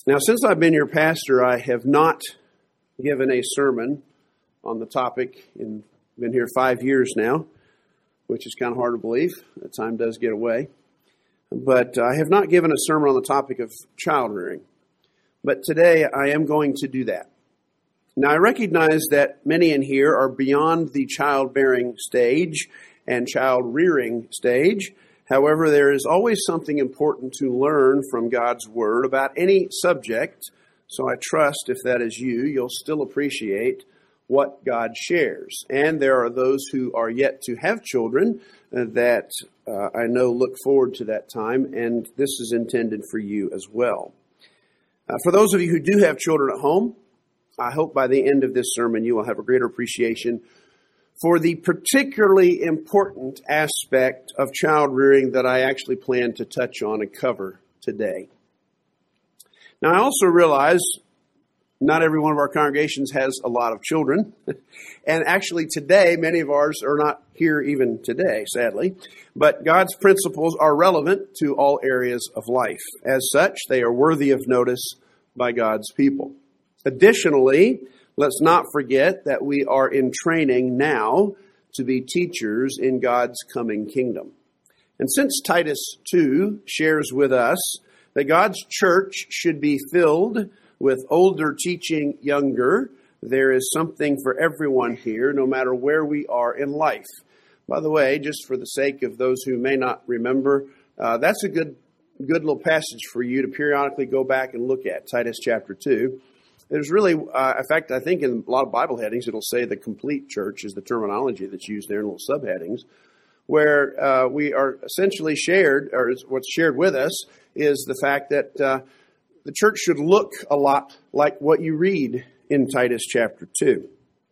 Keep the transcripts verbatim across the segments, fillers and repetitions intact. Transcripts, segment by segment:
Now, since I've been your pastor, I have not given a sermon on the topic. In been here five years now, which is kind of hard to believe. That time does get away. But I have not given a sermon on the topic of child rearing. But today I am going to do that. Now, I recognize that many in here are beyond the childbearing stage and child rearing stage. However, there is always something important to learn from God's Word about any subject. So I trust if that is you, you'll still appreciate what God shares. And there are those who are yet to have children uh, that uh, I know look forward to that time, and this is intended for you as well. Uh, for those of you who do have children at home, I hope by the end of this sermon you will have a greater appreciation for the particularly important aspect of child rearing that I actually plan to touch on and cover today. Now, I also realize not every one of our congregations has a lot of children. And actually today, many of ours are not here even today, sadly. But God's principles are relevant to all areas of life. As such, they are worthy of notice by God's people. Additionally, let's not forget that we are in training now to be teachers in God's coming kingdom. And since Titus two shares with us that God's church should be filled with older teaching younger, there is something for everyone here, no matter where we are in life. By the way, just for the sake of those who may not remember, uh, that's a good, good little passage for you to periodically go back and look at, Titus chapter two. There's really, uh, in fact, I think in a lot of Bible headings, it'll say the complete church is the terminology that's used there in little subheadings, where uh, we are essentially shared, or what's shared with us is the fact that uh, the church should look a lot like what you read in Titus chapter two.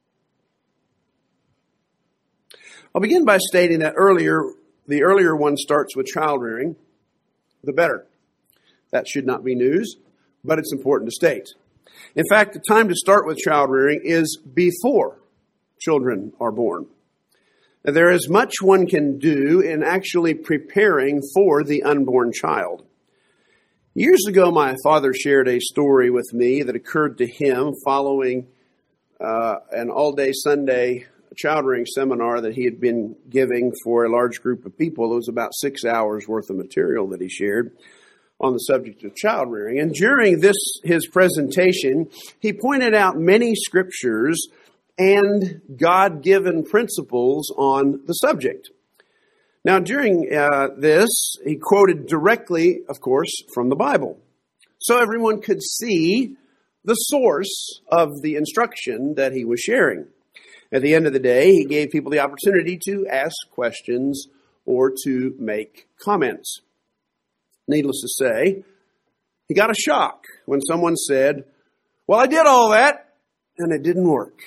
I'll begin by stating that earlier, the earlier one starts with child rearing, the better. That should not be news, but it's important to state. In fact, the time to start with child rearing is before children are born. Now, there is much one can do in actually preparing for the unborn child. Years ago, my father shared a story with me that occurred to him following uh, an all-day Sunday child rearing seminar that he had been giving for a large group of people. It was about six hours worth of material that he shared on the subject of child rearing. And during this, his presentation, he pointed out many scriptures and God-given principles on the subject. Now, during uh, this, he quoted directly, of course, from the Bible. So everyone could see the source of the instruction that he was sharing. At the end of the day, he gave people the opportunity to ask questions or to make comments. Needless to say, he got a shock when someone said, "Well, I did all that, and it didn't work."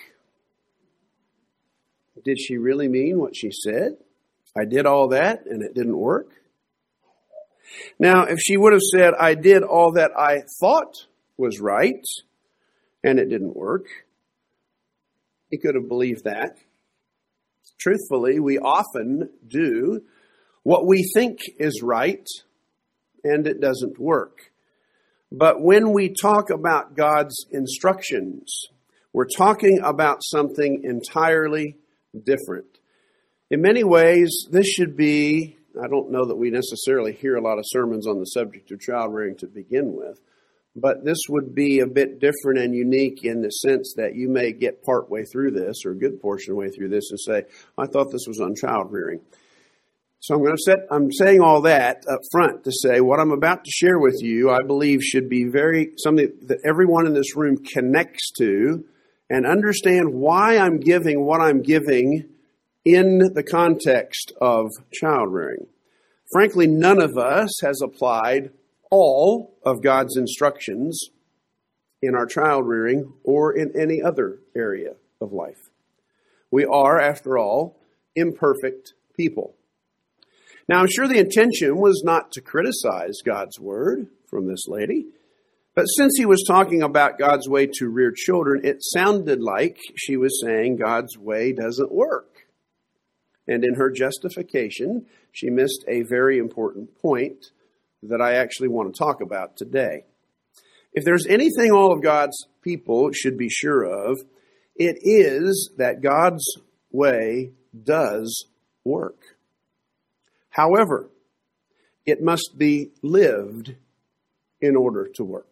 Did she really mean what she said? I did all that, and it didn't work? Now, if she would have said, I did all that I thought was right, and it didn't work, he could have believed that. Truthfully, we often do what we think is right, and it doesn't work. But when we talk about God's instructions, we're talking about something entirely different. In many ways, this should be, I don't know that we necessarily hear a lot of sermons on the subject of child rearing to begin with, but this would be a bit different and unique in the sense that you may get part way through this, or a good portion of the way through this, and say, I thought this was on child rearing. So I'm going to set, I'm saying all that up front to say what I'm about to share with you, I believe should be very, something that everyone in this room connects to and understand why I'm giving what I'm giving in the context of child rearing. Frankly, none of us has applied all of God's instructions in our child rearing or in any other area of life. We are, after all, imperfect people. Now, I'm sure the intention was not to criticize God's word from this lady, but since he was talking about God's way to rear children, it sounded like she was saying God's way doesn't work. And in her justification, she missed a very important point that I actually want to talk about today. If there's anything all of God's people should be sure of, it is that God's way does work. However, it must be lived in order to work.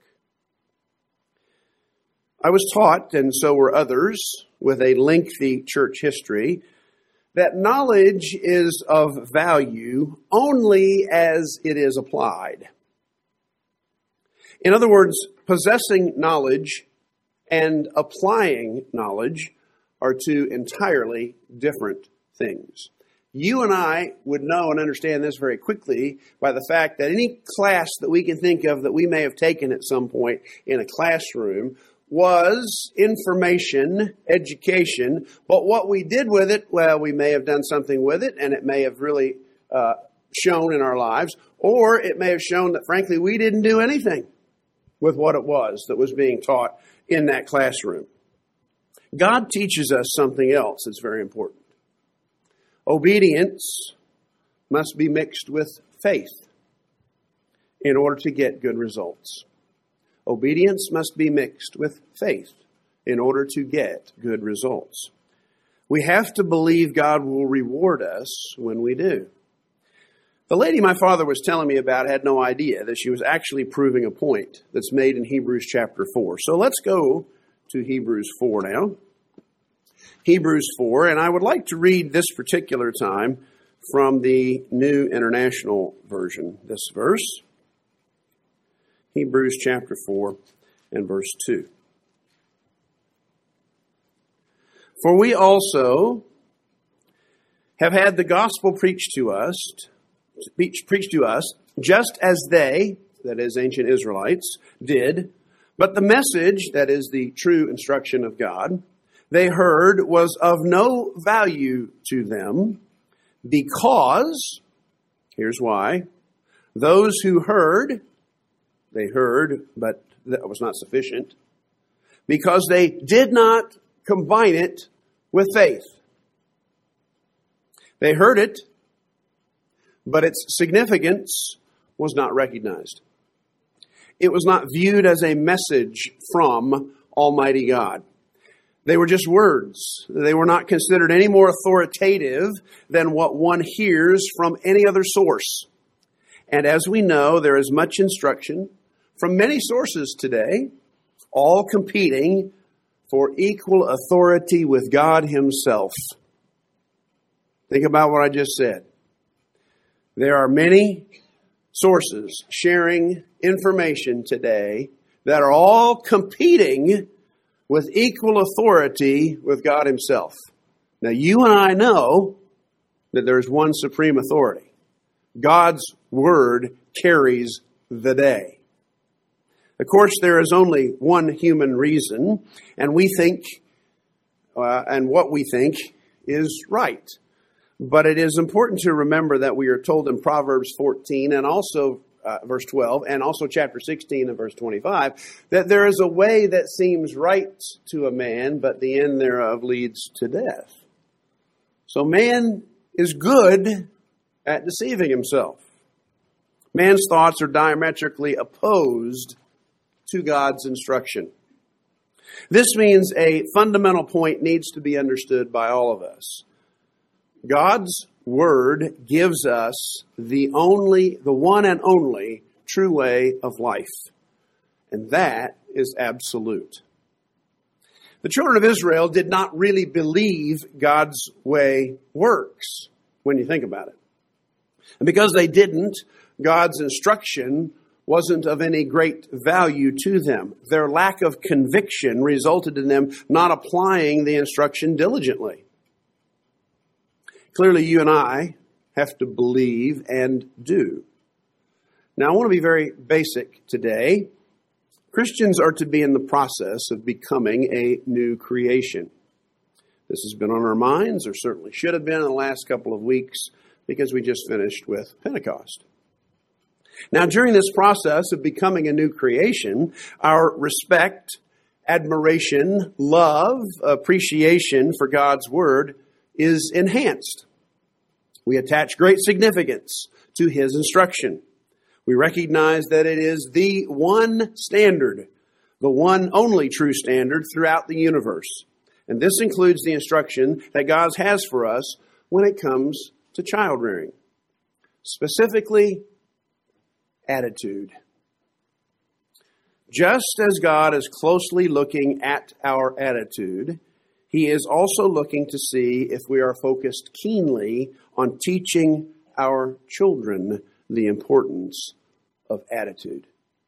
I was taught, and so were others, with a lengthy church history, that knowledge is of value only as it is applied. In other words, possessing knowledge and applying knowledge are two entirely different things. You and I would know and understand this very quickly by the fact that any class that we can think of that we may have taken at some point in a classroom was information, education, but what we did with it, well, we may have done something with it, and it may have really uh, shown in our lives, or it may have shown that, frankly, we didn't do anything with what it was that was being taught in that classroom. God teaches us something else that's very important. Obedience must be mixed with faith in order to get good results. Obedience must be mixed with faith in order to get good results. We have to believe God will reward us when we do. The lady my father was telling me about had no idea that she was actually proving a point that's made in Hebrews chapter four. So let's go to Hebrews four now. Hebrews four, and I would like to read this particular time from the New International Version, this verse. Hebrews chapter four and verse two. For we also have had the gospel preached to us, preached to us, just as they, that is ancient Israelites, did, but the message, that is the true instruction of God, they heard was of no value to them because, here's why, those who heard, they heard, but that was not sufficient, because they did not combine it with faith. They heard it, but its significance was not recognized. It was not viewed as a message from Almighty God. They were just words. They were not considered any more authoritative than what one hears from any other source. And as we know, there is much instruction from many sources today, all competing for equal authority with God Himself. Think about what I just said. There are many sources sharing information today that are all competing with equal authority with God Himself. Now, you and I know that there's one supreme authority. God's Word carries the day. Of course, there is only one human reason, and we think, uh, and what we think is right. But it is important to remember that we are told in Proverbs fourteen and also uh, verse twelve and also chapter sixteen and verse twenty-five that there is a way that seems right to a man, but the end thereof leads to death. So man is good at deceiving himself. Man's thoughts are diametrically opposed to God's instruction. This means a fundamental point needs to be understood by all of us. God's Word gives us the only, the one and only true way of life. And that is absolute. The children of Israel did not really believe God's way works when you think about it. And because they didn't, God's instruction wasn't of any great value to them. Their lack of conviction resulted in them not applying the instruction diligently. Clearly, you and I have to believe and do. Now, I want to be very basic today. Christians are to be in the process of becoming a new creation. This has been on our minds, or certainly should have been in the last couple of weeks, because we just finished with Pentecost. Now, during this process of becoming a new creation, our respect, admiration, love, appreciation for God's Word is enhanced. We attach great significance to His instruction. We recognize that it is the one standard the one only true standard throughout the universe. And this includes the instruction that God has for us when it comes to child rearing. Specifically, attitude. Just as God is closely looking at our attitude, He is also looking to see if we are focused keenly on teaching our children the importance of attitude.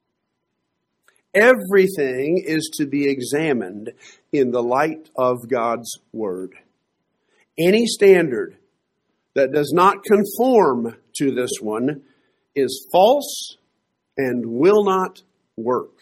Everything is to be examined in the light of God's Word. Any standard that does not conform to this one is false and will not work.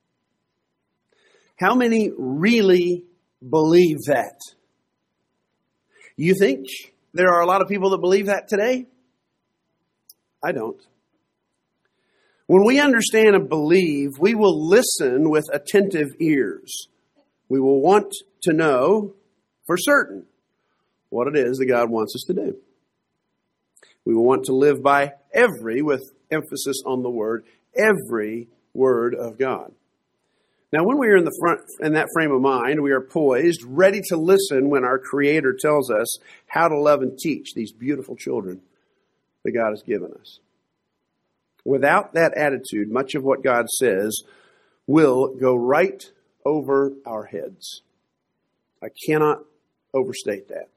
How many really believe that? You think there are a lot of people that believe that today? I don't. When we understand and believe, we will listen with attentive ears. We will want to know for certain what it is that God wants us to do. We will want to live by every, with emphasis on the word, every word of God. Now, when we are in the front, in that frame of mind, we are poised, ready to listen when our Creator tells us how to love and teach these beautiful children that God has given us. Without that attitude, much of what God says will go right over our heads. I cannot overstate that.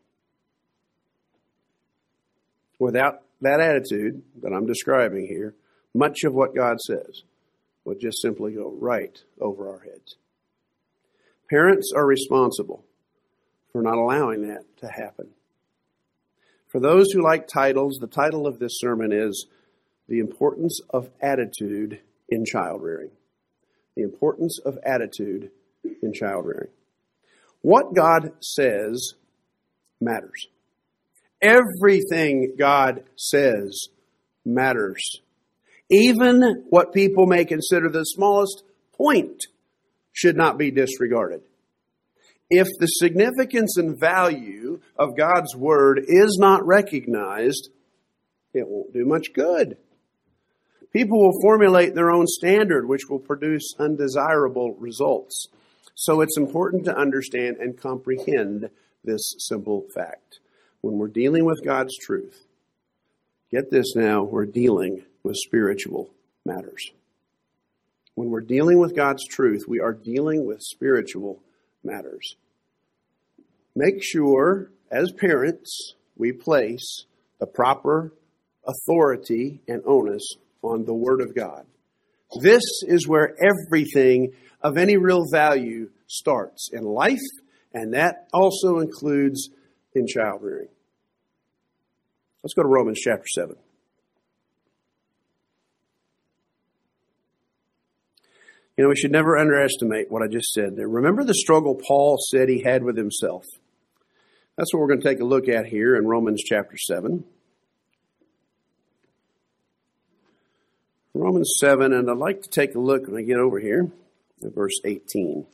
Without that attitude that I'm describing here, much of what God says will just simply go right over our heads. Parents are responsible for not allowing that to happen. For those who like titles, the title of this sermon is The Importance of Attitude in Child Rearing. The importance of attitude in child rearing. What God says matters. Everything God says matters. Even what people may consider the smallest point should not be disregarded. If the significance and value of God's word is not recognized, it won't do much good. People will formulate their own standard, which will produce undesirable results. So it's important to understand and comprehend this simple fact. When we're dealing with God's truth, get this now, we're dealing with spiritual matters. When we're dealing with God's truth, we are dealing with spiritual matters. Make sure, as parents, we place the proper authority and onus on the Word of God. This is where everything of any real value starts in life, and that also includes in child rearing. Let's go to Romans chapter seven. You know, we should never underestimate what I just said there. Remember the struggle Paul said he had with himself. That's what we're going to take a look at here in Romans chapter seven. Romans seven, and I'd like to take a look when I get over here at verse eighteen.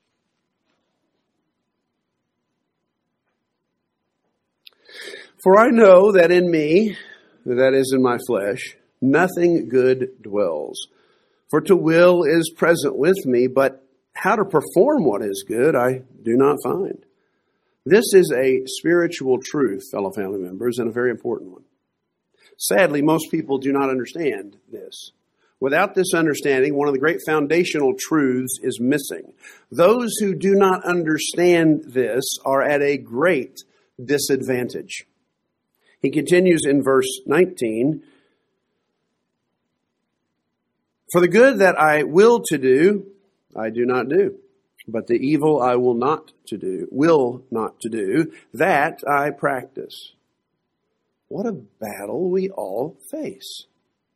For I know that in me, that is in my flesh, nothing good dwells. For to will is present with me, but how to perform what is good I do not find. This is a spiritual truth, fellow family members, and a very important one. Sadly, most people do not understand this. Without this understanding, one of the great foundational truths is missing. Those who do not understand this are at a great disadvantage. He continues in verse nineteen, For the good that I will to do, I do not do. But the evil I will not to do, will not to do, that I practice. What a battle we all face.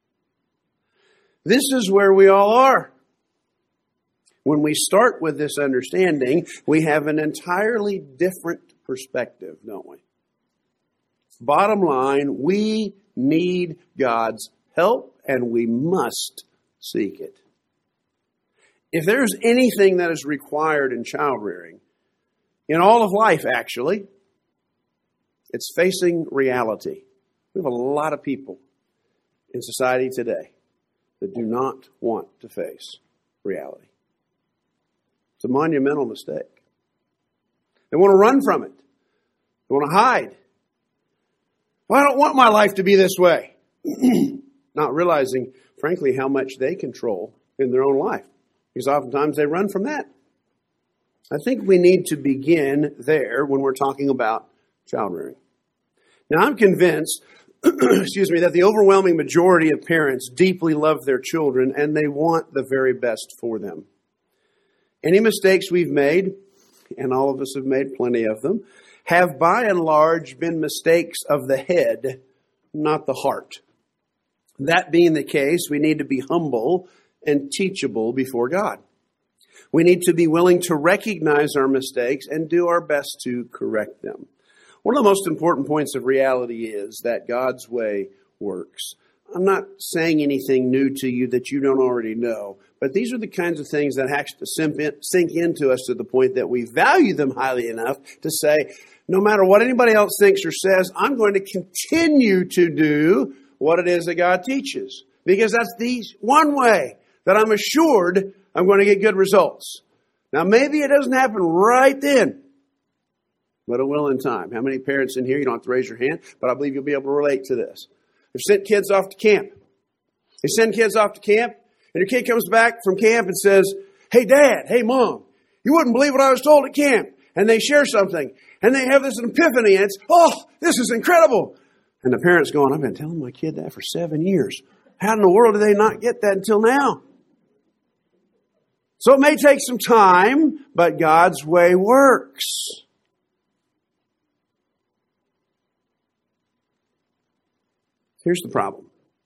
This is where we all are. When we start with this understanding, we have an entirely different perspective, don't we? Bottom line, we need God's help and we must seek it. If there's anything that is required in child rearing, in all of life actually, it's facing reality. We have a lot of people in society today that do not want to face reality. It's a monumental mistake. They want to run from it. They want to hide. Well, I don't want my life to be this way. Not realizing, frankly, how much they control in their own life. Because oftentimes they run from that. I think we need to begin there when we're talking about child rearing. Now, I'm convinced, excuse me, that the overwhelming majority of parents deeply love their children and they want the very best for them. Any mistakes we've made, and all of us have made plenty of them, have by and large been mistakes of the head, not the heart. That being the case, we need to be humble and teachable before God. We need to be willing to recognize our mistakes and do our best to correct them. One of the most important points of reality is that God's way works. I'm not saying anything new to you that you don't already know, but these are the kinds of things that have to sink into us to the point that we value them highly enough to say, no matter what anybody else thinks or says, I'm going to continue to do what it is that God teaches. Because that's the one way that I'm assured I'm going to get good results. Now, maybe it doesn't happen right then, but it will in time. How many parents in here, you don't have to raise your hand, but I believe you'll be able to relate to this. They've sent kids off to camp. They send kids off to camp, and your kid comes back from camp and says, hey, Dad, hey, Mom, you wouldn't believe what I was told at camp. And they share something, and they have this epiphany, and it's, oh, this is incredible. And the parent's going, I've been telling my kid that for seven years. How in the world did they not get that until now? So it may take some time, but God's way works. Here's the problem.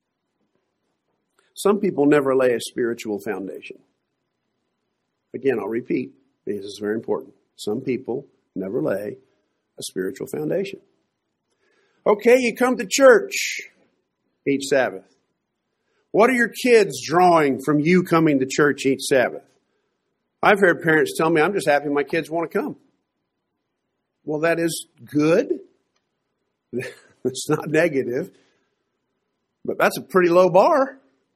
Some people never lay a spiritual foundation. Again, I'll repeat, because it's very important. Some people never lay a spiritual foundation. Okay, you come to church each Sabbath. What are your kids drawing from you coming to church each Sabbath? I've heard parents tell me, I'm just happy my kids want to come. Well, that is good. It's not negative. But that's a pretty low bar.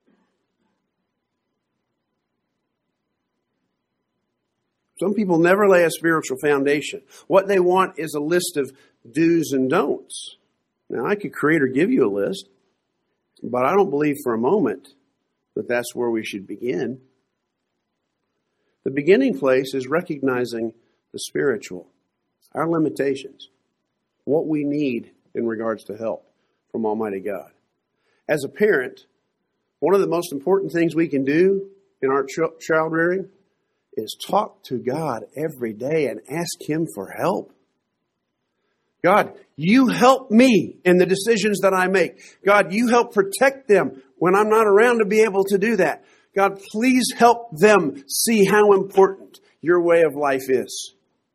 Some people never lay a spiritual foundation. What they want is a list of do's and don'ts. Now, I could create or give you a list, but I don't believe for a moment that that's where we should begin. The beginning place is recognizing the spiritual, our limitations, what we need in regards to help from Almighty God. As a parent, one of the most important things we can do in our ch- child rearing is talk to God every day and ask Him for help. God, you help me in the decisions that I make. God, you help protect them when I'm not around to be able to do that. God, please help them see how important your way of life is.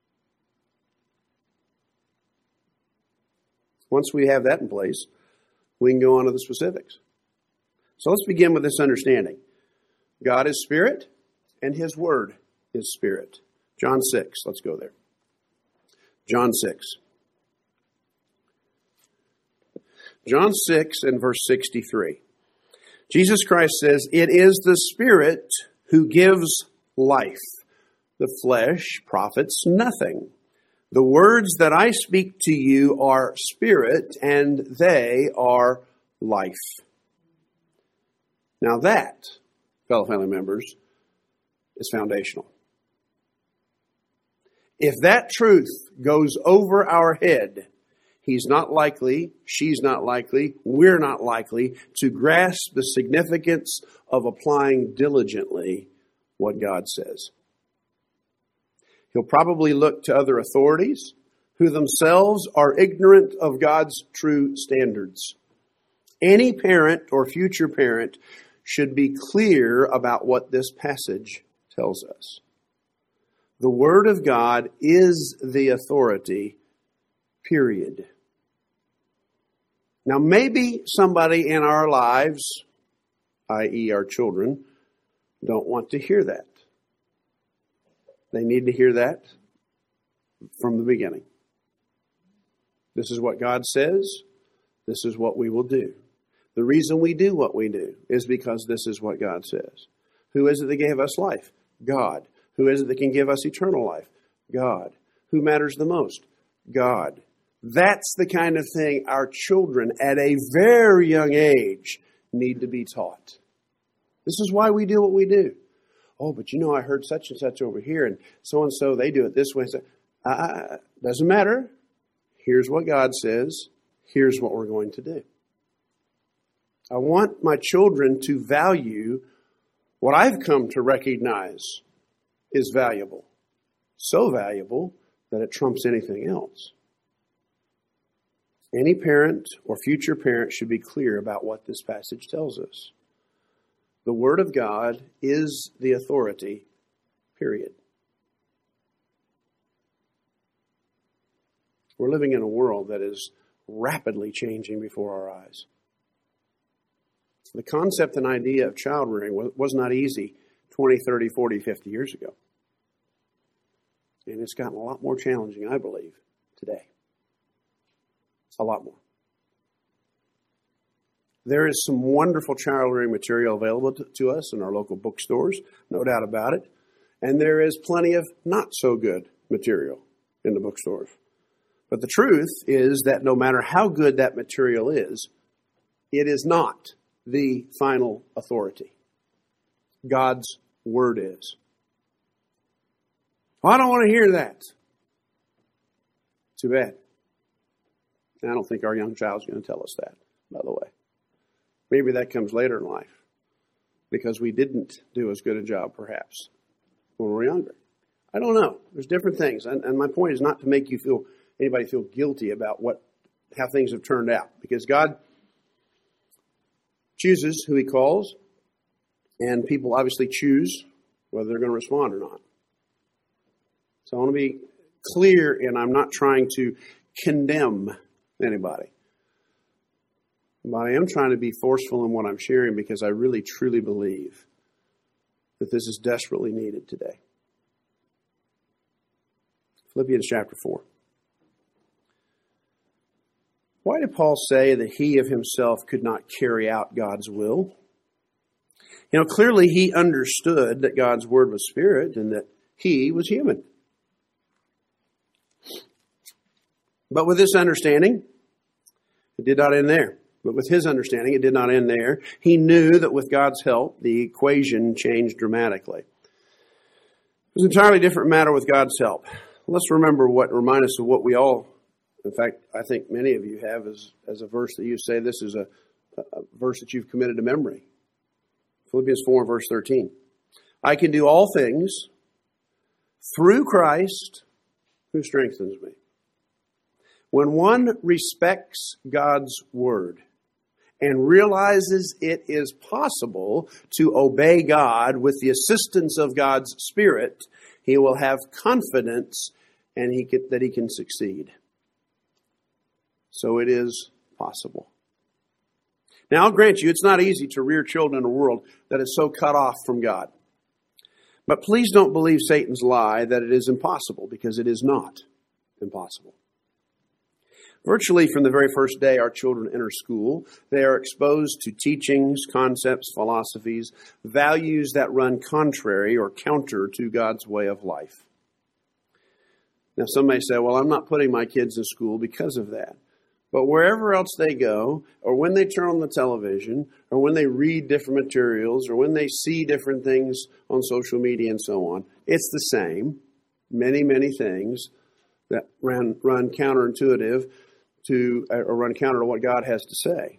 Once we have that in place, we can go on to the specifics. So let's begin with this understanding. God is spirit, and His word is spirit. John six, let's go there. John six. John six and verse sixty-three. Jesus Christ says, it is the Spirit who gives life. The flesh profits nothing. The words that I speak to you are spirit, and they are life. Now that, fellow family members, is foundational. If that truth goes over our head, he's not likely, she's not likely, we're not likely to grasp the significance of applying diligently what God says. He'll probably look to other authorities who themselves are ignorant of God's true standards. Any parent or future parent should be clear about what this passage tells us. The Word of God is the authority, period. Now, maybe somebody in our lives, that is our children, don't want to hear that. They need to hear that from the beginning. This is what God says. This is what we will do. The reason we do what we do is because this is what God says. Who is it that gave us life? God. Who is it that can give us eternal life? God. Who matters the most? God. That's the kind of thing our children at a very young age need to be taught. This is why we do what we do. Oh, but you know, I heard such and such over here, and so-and-so, they do it this way. So, uh, doesn't matter. Here's what God says. Here's what we're going to do. I want my children to value what I've come to recognize is valuable. So valuable that it trumps anything else. Any parent or future parent should be clear about what this passage tells us. The Word of God is the authority, period. We're living in a world that is rapidly changing before our eyes. The concept and idea of child rearing was not easy twenty, thirty, forty, fifty years ago. And it's gotten a lot more challenging, I believe, today. A lot more. There is some wonderful child rearing material available to, to us in our local bookstores, no doubt about it. And there is plenty of not so good material in the bookstores. But the truth is that no matter how good that material is, it is not the final authority. God's Word is. Well, I don't want to hear that. Too bad. I don't think our young child's going to tell us that, by the way. Maybe that comes later in life because we didn't do as good a job, perhaps, when we were younger. I don't know. There's different things. And, and my point is not to make you feel, anybody feel guilty about what, how things have turned out. Because God chooses who He calls, and people obviously choose whether they're going to respond or not. So I want to be clear, and I'm not trying to condemn anybody. But I am trying to be forceful in what I'm sharing because I really, truly believe that this is desperately needed today. Philippians chapter four. Why did Paul say that he of himself could not carry out God's will? You know, clearly he understood that God's word was spirit and that he was human. But with this understanding, it did not end there. But with his understanding, it did not end there. He knew that with God's help, the equation changed dramatically. It was an entirely different matter with God's help. Let's remember what, remind us of what we all, in fact, I think many of you have as, as a verse that you say this is a, a verse that you've committed to memory. Philippians four, verse thirteen. I can do all things through Christ who strengthens me. When one respects God's word and realizes it is possible to obey God with the assistance of God's Spirit, he will have confidence and he can, that he can succeed. So it is possible. Now, I'll grant you, it's not easy to rear children in a world that is so cut off from God. But please don't believe Satan's lie that it is impossible, because it is not impossible. Virtually from the very first day our children enter school, they are exposed to teachings, concepts, philosophies, values that run contrary or counter to God's way of life. Now, some may say, well, I'm not putting my kids in school because of that. But wherever else they go, or when they turn on the television, or when they read different materials, or when they see different things on social media and so on, it's the same. Many, many things that run, run counterintuitive to, or run counter to what God has to say.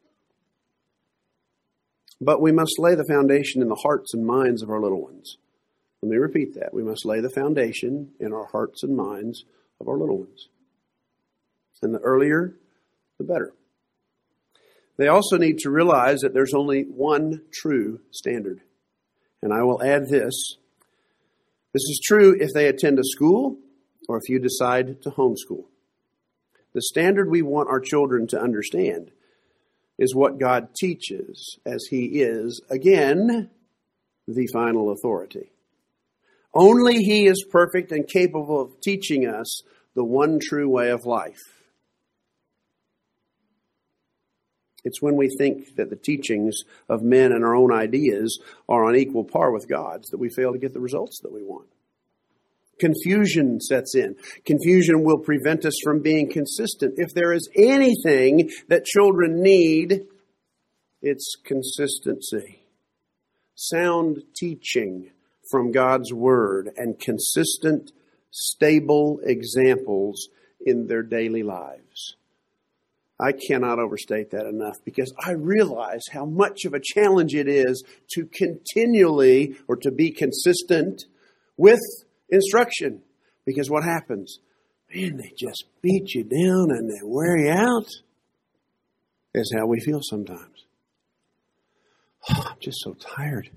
But we must lay the foundation in the hearts and minds of our little ones. Let me repeat that. We must lay the foundation in our hearts and minds of our little ones. And the earlier, the better. They also need to realize that there's only one true standard. And I will add this. This is true if they attend a school or if you decide to homeschool. The standard we want our children to understand is what God teaches, as He is, again, the final authority. Only He is perfect and capable of teaching us the one true way of life. It's when we think that the teachings of men and our own ideas are on equal par with God's that we fail to get the results that we want. Confusion sets in. Confusion will prevent us from being consistent. If there is anything that children need, it's consistency. Sound teaching from God's Word and consistent, stable examples in their daily lives. I cannot overstate that enough because I realize how much of a challenge it is to continually or to be consistent with instruction. Because what happens? Man, they just beat you down and they wear you out. Is how we feel sometimes. Oh, I'm just so tired.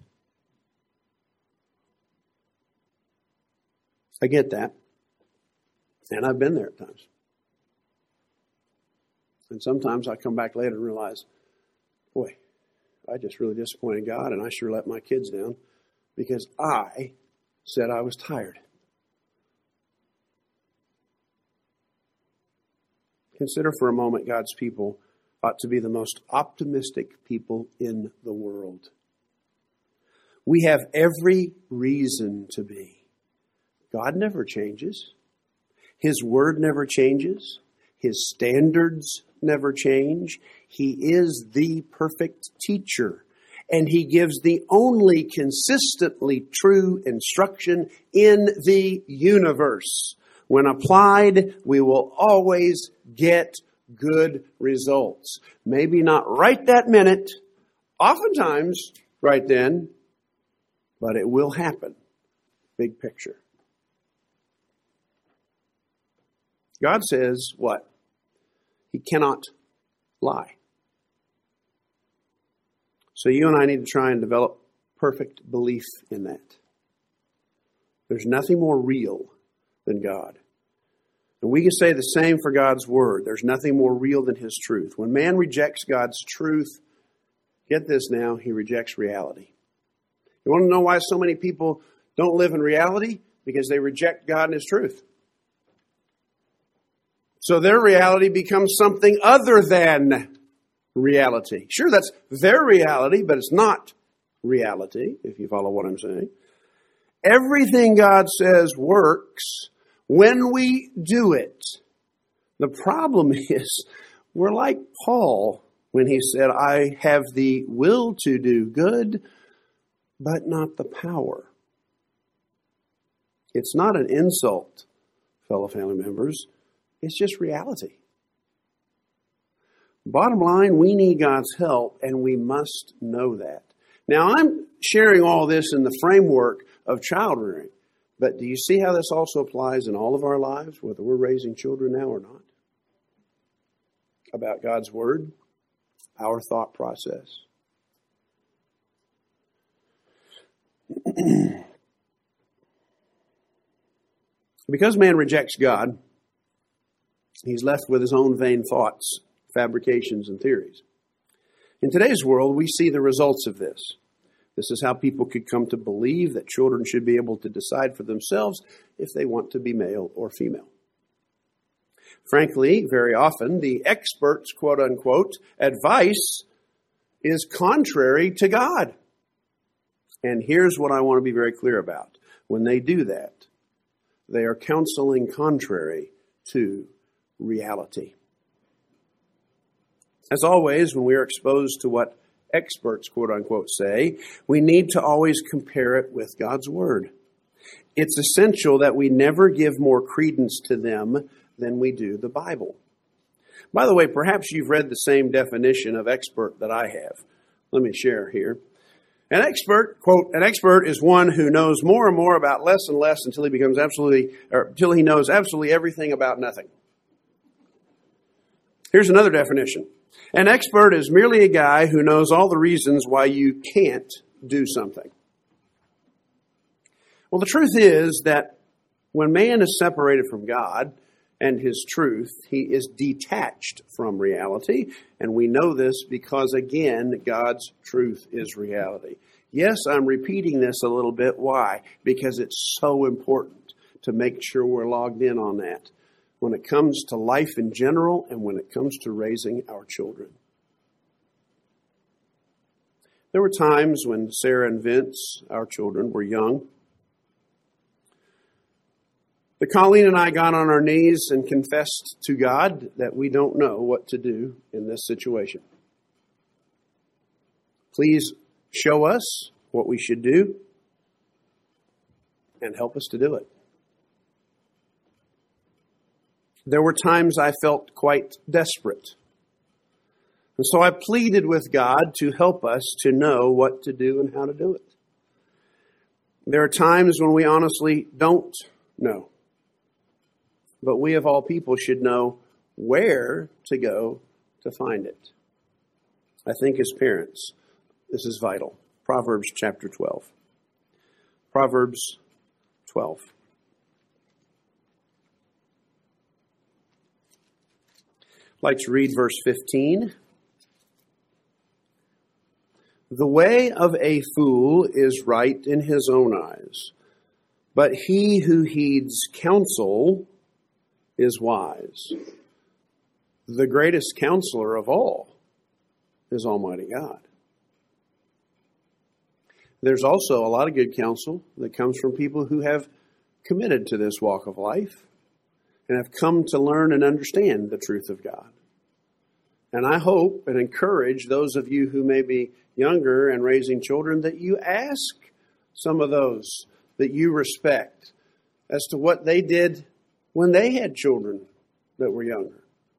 I get that. And I've been there at times. And sometimes I come back later and realize, boy, I just really disappointed God and I sure let my kids down because I said I was tired. Consider for a moment God's people ought to be the most optimistic people in the world. We have every reason to be. God never changes. His word never changes. His standards never change. He is the perfect teacher. And he gives the only consistently true instruction in the universe. When applied, we will always get good results. Maybe not right that minute, oftentimes right then, but it will happen. Big picture. God says what? He cannot lie. So you and I need to try and develop perfect belief in that. There's nothing more real than God. And we can say the same for God's Word. There's nothing more real than His truth. When man rejects God's truth, get this now, he rejects reality. You want to know why so many people don't live in reality? Because they reject God and His truth. So their reality becomes something other than reality. Sure, that's their reality, but it's not reality, if you follow what I'm saying. Everything God says works when we do it. The problem is, we're like Paul when he said, I have the will to do good, but not the power. It's not an insult, fellow family members. It's just reality. Bottom line, we need God's help, and we must know that. Now, I'm sharing all this in the framework of child rearing, but do you see how this also applies in all of our lives, whether we're raising children now or not? About God's Word, our thought process. Because man rejects God, he's left with his own vain thoughts, fabrications, and theories. In today's world, we see the results of this. This is how people could come to believe that children should be able to decide for themselves if they want to be male or female. Frankly, very often, the experts' quote-unquote advice is contrary to God. And here's what I want to be very clear about. When they do that, they are counseling contrary to reality. As always, when we are exposed to what experts, quote-unquote, say, we need to always compare it with God's Word. It's essential that we never give more credence to them than we do the Bible. By the way, perhaps you've read the same definition of expert that I have. Let me share here. An expert, quote, an expert is one who knows more and more about less and less until he becomes absolutely, or until he knows absolutely everything about nothing. Here's another definition. An expert is merely a guy who knows all the reasons why you can't do something. Well, the truth is that when man is separated from God and His truth, he is detached from reality. And we know this because, again, God's truth is reality. Yes, I'm repeating this a little bit. Why? Because it's so important to make sure we're logged in on that when it comes to life in general and when it comes to raising our children. There were times when Sarah and Vince, our children, were young, that Colleen and I got on our knees and confessed to God that we don't know what to do in this situation. Please show us what we should do and help us to do it. There were times I felt quite desperate. And so I pleaded with God to help us to know what to do and how to do it. There are times when we honestly don't know. But we of all people should know where to go to find it. I think as parents, this is vital. Proverbs chapter twelve. Proverbs twelve. I'd like to read verse fifteen. The way of a fool is right in his own eyes, but he who heeds counsel is wise. The greatest counselor of all is Almighty God. There's also a lot of good counsel that comes from people who have committed to this walk of life and have come to learn and understand the truth of God. And I hope and encourage those of you who may be younger and raising children that you ask some of those that you respect as to what they did when they had children that were younger.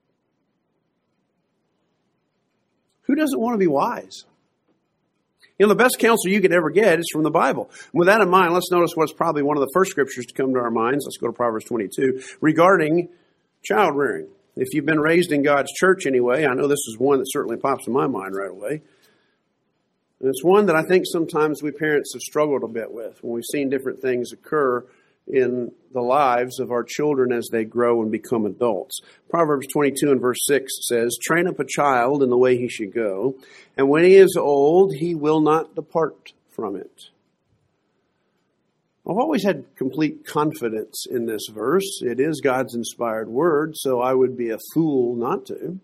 Who doesn't want to be wise? You know, the best counsel you could ever get is from the Bible. With that in mind, let's notice what's probably one of the first scriptures to come to our minds. Let's go to Proverbs twenty-two regarding child rearing. If you've been raised in God's church anyway, I know this is one that certainly pops in my mind right away. And it's one that I think sometimes we parents have struggled a bit with when we've seen different things occur in the lives of our children as they grow and become adults. Proverbs twenty-two and verse six says, "Train up a child in the way he should go, and when he is old, he will not depart from it." I've always had complete confidence in this verse. It is God's inspired word, so I would be a fool not to.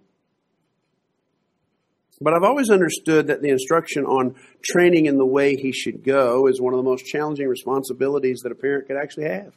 But I've always understood that the instruction on training in the way he should go is one of the most challenging responsibilities that a parent could actually have.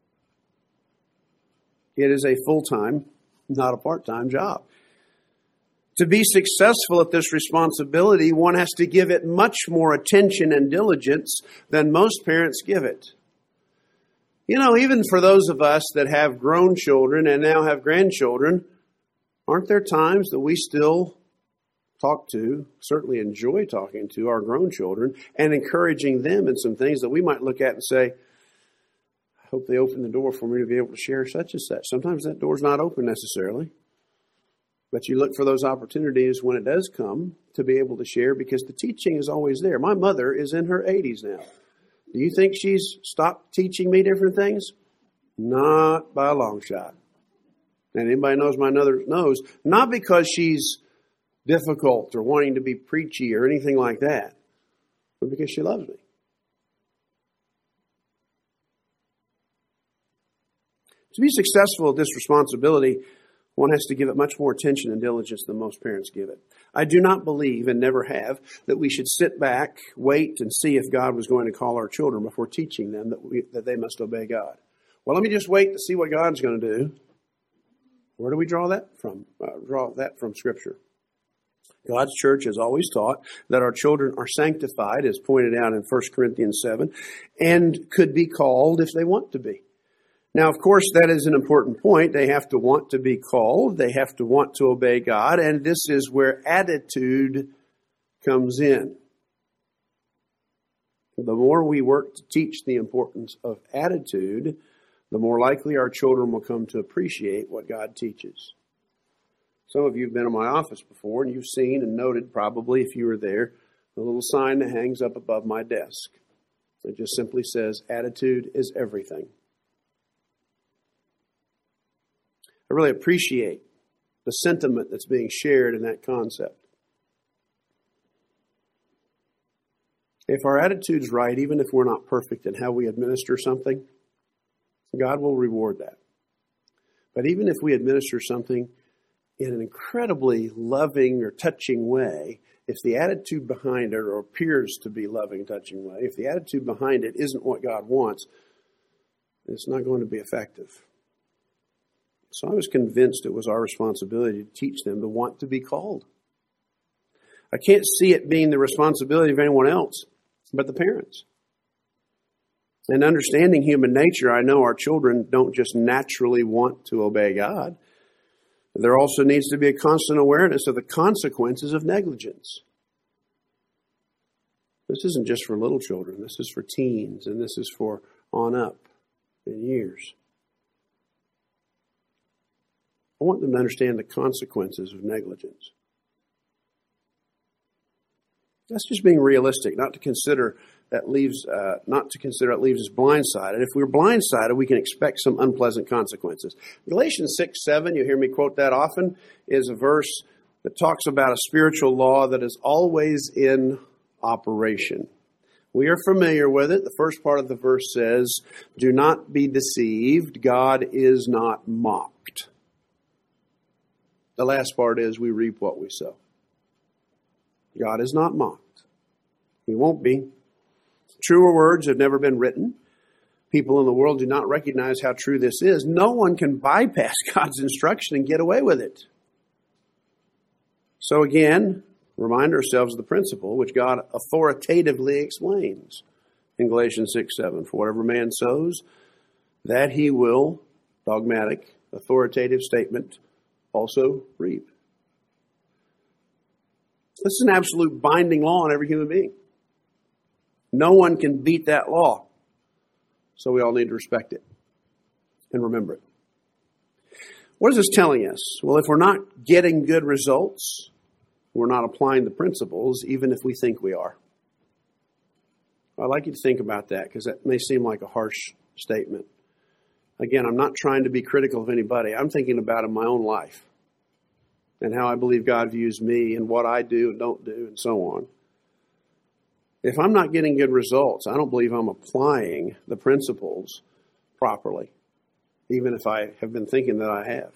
It is a full-time, not a part-time job. To be successful at this responsibility, one has to give it much more attention and diligence than most parents give it. You know, even for those of us that have grown children and now have grandchildren, aren't there times that we still talk to, certainly enjoy talking to our grown children and encouraging them in some things that we might look at and say, I hope they open the door for me to be able to share such and such. Sometimes that door's not open necessarily, but you look for those opportunities when it does come to be able to share because the teaching is always there. My mother is in her eighties now. Do you think she's stopped teaching me different things? Not by a long shot. And anybody knows my mother knows, not because she's difficult or wanting to be preachy or anything like that, but because she loves me. To be successful at this responsibility, one has to give it much more attention and diligence than most parents give it. I do not believe, and never have, that we should sit back, wait, and see if God was going to call our children before teaching them that, we, that they must obey God. Well, let me just wait to see what God's going to do. Where do we draw that from? Uh, draw that from Scripture. God's church has always taught that our children are sanctified, as pointed out in First Corinthians seven, and could be called if they want to be. Now, of course, that is an important point. They have to want to be called. They have to want to obey God. And this is where attitude comes in. The more we work to teach the importance of attitude, the more likely our children will come to appreciate what God teaches. Some of you have been in my office before, and you've seen and noted, probably if you were there, the little sign that hangs up above my desk. It just simply says, attitude is everything. I really appreciate the sentiment that's being shared in that concept. If our attitude's right, even if we're not perfect in how we administer something, God will reward that. But even if we administer something in an incredibly loving or touching way, if the attitude behind it, or appears to be loving, touching way, if the attitude behind it isn't what God wants, it's not going to be effective. So I was convinced it was our responsibility to teach them to want to be called. I can't see it being the responsibility of anyone else but the parents. And understanding human nature, I know our children don't just naturally want to obey God. There also needs to be a constant awareness of the consequences of negligence. This isn't just for little children. This is for teens, and this is for on up in years. I want them to understand the consequences of negligence. That's just being realistic, not to consider that leaves, uh, not to consider that leaves us blindsided. If we're blindsided, we can expect some unpleasant consequences. Galatians six seven, you hear me quote that often, is a verse that talks about a spiritual law that is always in operation. We are familiar with it. The first part of the verse says, "Do not be deceived. God is not mocked." The last part is, we reap what we sow. God is not mocked. He won't be. Truer words have never been written. People in the world do not recognize how true this is. No one can bypass God's instruction and get away with it. So again, remind ourselves of the principle which God authoritatively explains in Galatians six seven. For whatever man sows, that he will, dogmatic, authoritative statement, also reap. This is an absolute binding law on every human being. No one can beat that law. So we all need to respect it and remember it. What is this telling us? Well, if we're not getting good results, we're not applying the principles, even if we think we are. I'd like you to think about that, because that may seem like a harsh statement. Again, I'm not trying to be critical of anybody. I'm thinking about in my own life and how I believe God views me and what I do and don't do and so on. If I'm not getting good results, I don't believe I'm applying the principles properly, even if I have been thinking that I have.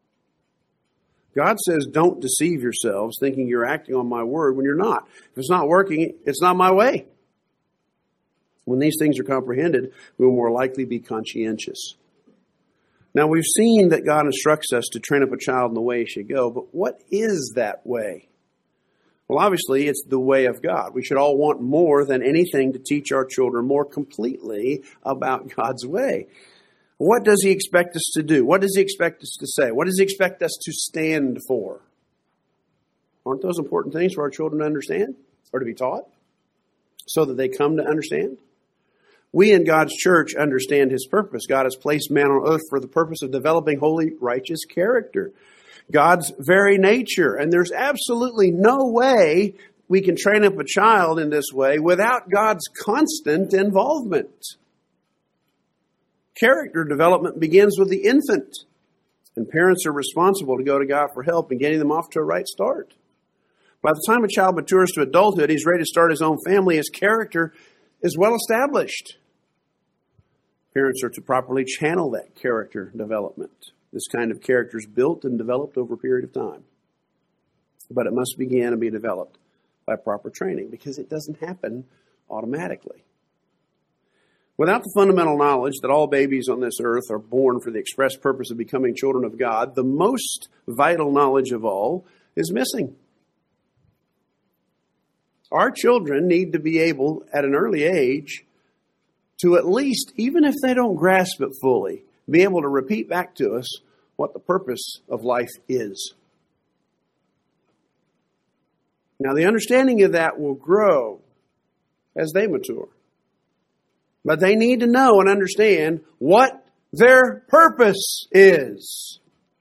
God says, don't deceive yourselves thinking you're acting on my word when you're not. If it's not working, it's not my way. When these things are comprehended, we will more likely be conscientious. Now, we've seen that God instructs us to train up a child in the way he should go, but what is that way? Well, obviously, it's the way of God. We should all want more than anything to teach our children more completely about God's way. What does he expect us to do? What does he expect us to say? What does he expect us to stand for? Aren't those important things for our children to understand or to be taught so that they come to understand? We in God's church understand his purpose. God has placed man on earth for the purpose of developing holy, righteous character. God's very nature. And there's absolutely no way we can train up a child in this way without God's constant involvement. Character development begins with the infant, and parents are responsible to go to God for help in getting them off to a right start. By the time a child matures to adulthood, he's ready to start his own family. His character is well established. Parents are to properly channel that character development. This kind of character is built and developed over a period of time. But it must begin and be developed by proper training, because it doesn't happen automatically. Without the fundamental knowledge that all babies on this earth are born for the express purpose of becoming children of God, the most vital knowledge of all is missing. Our children need to be able, at an early age, to at least, even if they don't grasp it fully, be able to repeat back to us what the purpose of life is. Now, the understanding of that will grow as they mature. But they need to know and understand what their purpose is.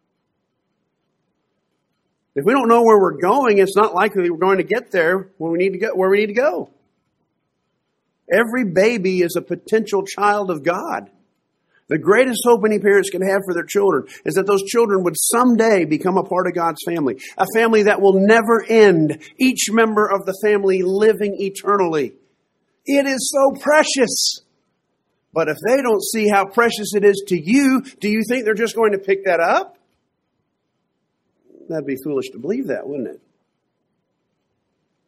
If we don't know where we're going, it's not likely we're going to get there when we need to go, where we need to go. Every baby is a potential child of God. The greatest hope any parents can have for their children is that those children would someday become a part of God's family. A family that will never end. Each member of the family living eternally. It is so precious. But if they don't see how precious it is to you, do you think they're just going to pick that up? That'd be foolish to believe that, wouldn't it?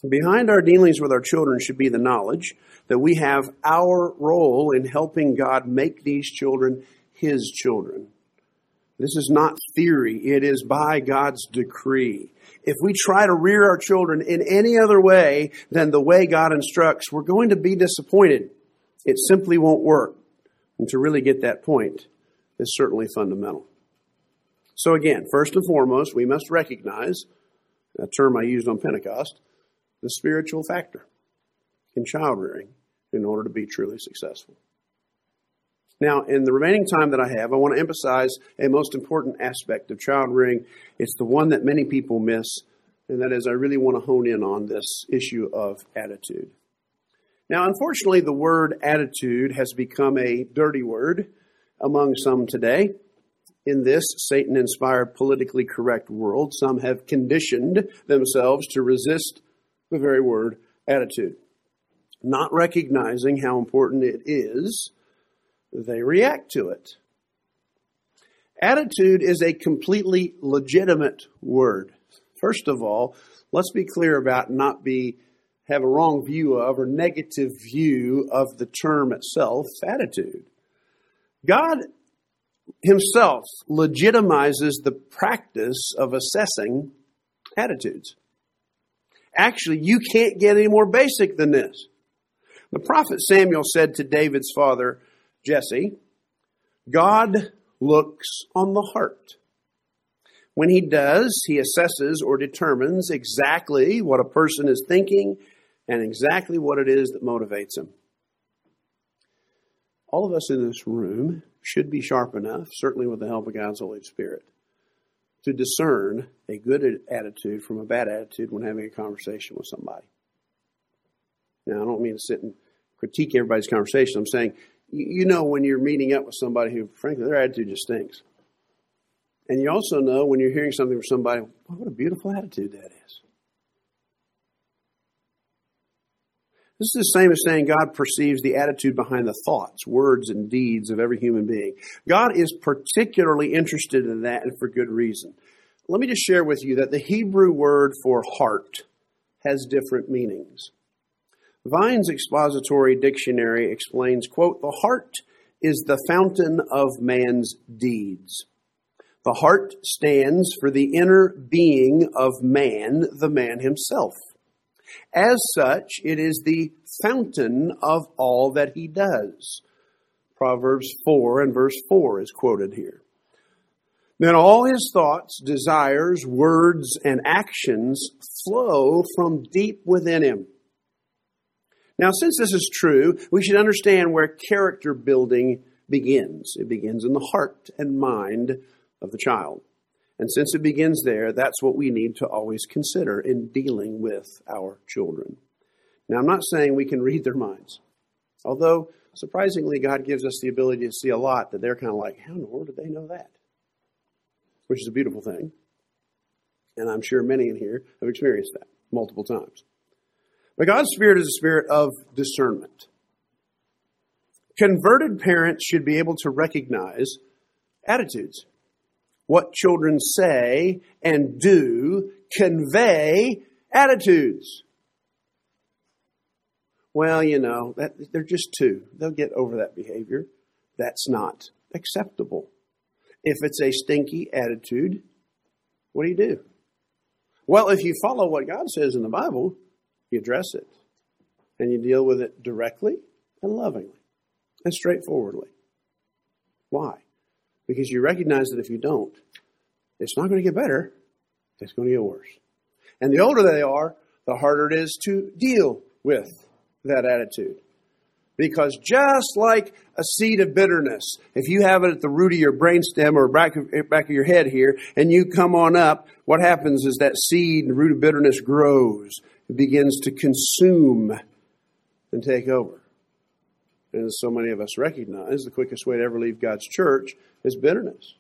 Behind our dealings with our children should be the knowledge that we have our role in helping God make these children His children. This is not theory. It is by God's decree. If we try to rear our children in any other way than the way God instructs, we're going to be disappointed. It simply won't work. And to really get that point is certainly fundamental. So again, first and foremost, we must recognize, a term I used on Pentecost, the spiritual factor in child rearing in order to be truly successful. Now, in the remaining time that I have, I want to emphasize a most important aspect of child rearing. It's the one that many people miss, and that is I really want to hone in on this issue of attitude. Now, unfortunately, the word attitude has become a dirty word among some today. In this Satan-inspired, politically correct world, some have conditioned themselves to resist the very word attitude. Not recognizing how important it is, they react to it. Attitude is a completely legitimate word. First of all, let's be clear about not be have a wrong view of or negative view of the term itself, attitude. God Himself legitimizes the practice of assessing attitudes. Actually, you can't get any more basic than this. The prophet Samuel said to David's father, Jesse, God looks on the heart. When He does, He assesses or determines exactly what a person is thinking and exactly what it is that motivates him. All of us in this room should be sharp enough, certainly with the help of God's Holy Spirit, to discern a good attitude from a bad attitude when having a conversation with somebody. Now, I don't mean to sit and critique everybody's conversation. I'm saying, you know when you're meeting up with somebody who, frankly, their attitude just stinks. And you also know when you're hearing something from somebody, oh, what a beautiful attitude that is. This is the same as saying God perceives the attitude behind the thoughts, words, and deeds of every human being. God is particularly interested in that, and for good reason. Let me just share with you that the Hebrew word for heart has different meanings. Vine's Expository Dictionary explains, quote, the heart is the fountain of man's deeds. The heart stands for the inner being of man, the man himself. As such, it is the fountain of all that he does. Proverbs four and verse four is quoted here. Then all his thoughts, desires, words, and actions flow from deep within him. Now, since this is true, we should understand where character building begins. It begins in the heart and mind of the child. And since it begins there, that's what we need to always consider in dealing with our children. Now, I'm not saying we can read their minds. Although, surprisingly, God gives us the ability to see a lot that they're kind of like, how in the world did they know that? Which is a beautiful thing. And I'm sure many in here have experienced that multiple times. But God's Spirit is a spirit of discernment. Converted parents should be able to recognize attitudes. What children say and do convey attitudes. Well, you know, that, they're just two. They'll get over that behavior. That's not acceptable. If it's a stinky attitude, what do you do? Well, if you follow what God says in the Bible, you address it. And you deal with it directly and lovingly and straightforwardly. Why? Because you recognize that if you don't, it's not going to get better. It's going to get worse. And the older they are, the harder it is to deal with that attitude. Because just like a seed of bitterness, if you have it at the root of your brainstem or back of, back of your head here, and you come on up, what happens is that seed, the root of bitterness grows. It begins to consume and take over. And as so many of us recognize, the quickest way to ever leave God's church is bitterness.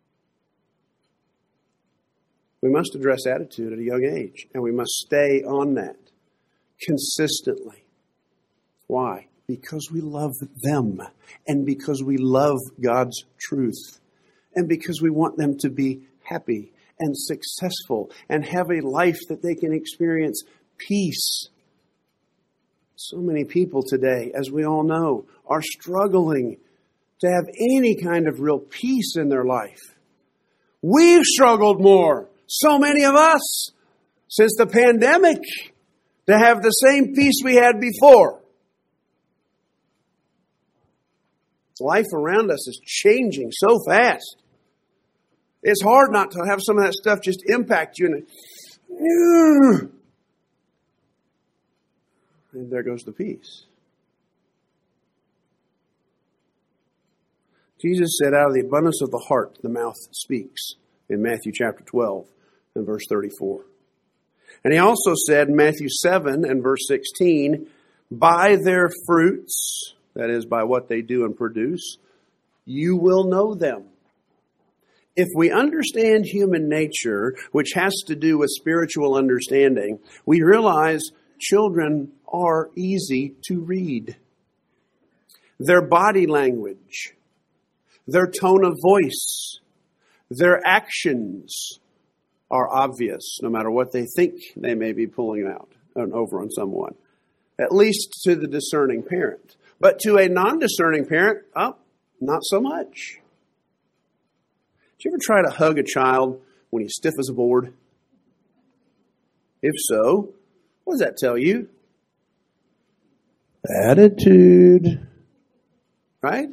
We must address attitude at a young age, and we must stay on that consistently. Why? Because we love them, and because we love God's truth, and because we want them to be happy and successful and have a life that they can experience peace. So many people today, as we all know, are struggling to have any kind of real peace in their life. We've struggled more, so many of us, since the pandemic, to have the same peace we had before. Life around us is changing so fast. It's hard not to have some of that stuff just impact you. And, and there goes the peace. Jesus said, out of the abundance of the heart, the mouth speaks, in Matthew chapter twelve and verse thirty-four. And he also said in Matthew seven and verse sixteen, by their fruits, that is, by what they do and produce, you will know them. If we understand human nature, which has to do with spiritual understanding, we realize children are easy to read. Their body language, their tone of voice, their actions are obvious, no matter what they think they may be pulling out and over on someone, at least to the discerning parent. But to a non-discerning parent, oh, not so much. Did you ever try to hug a child when he's stiff as a board? If so, what does that tell you? Attitude. Right?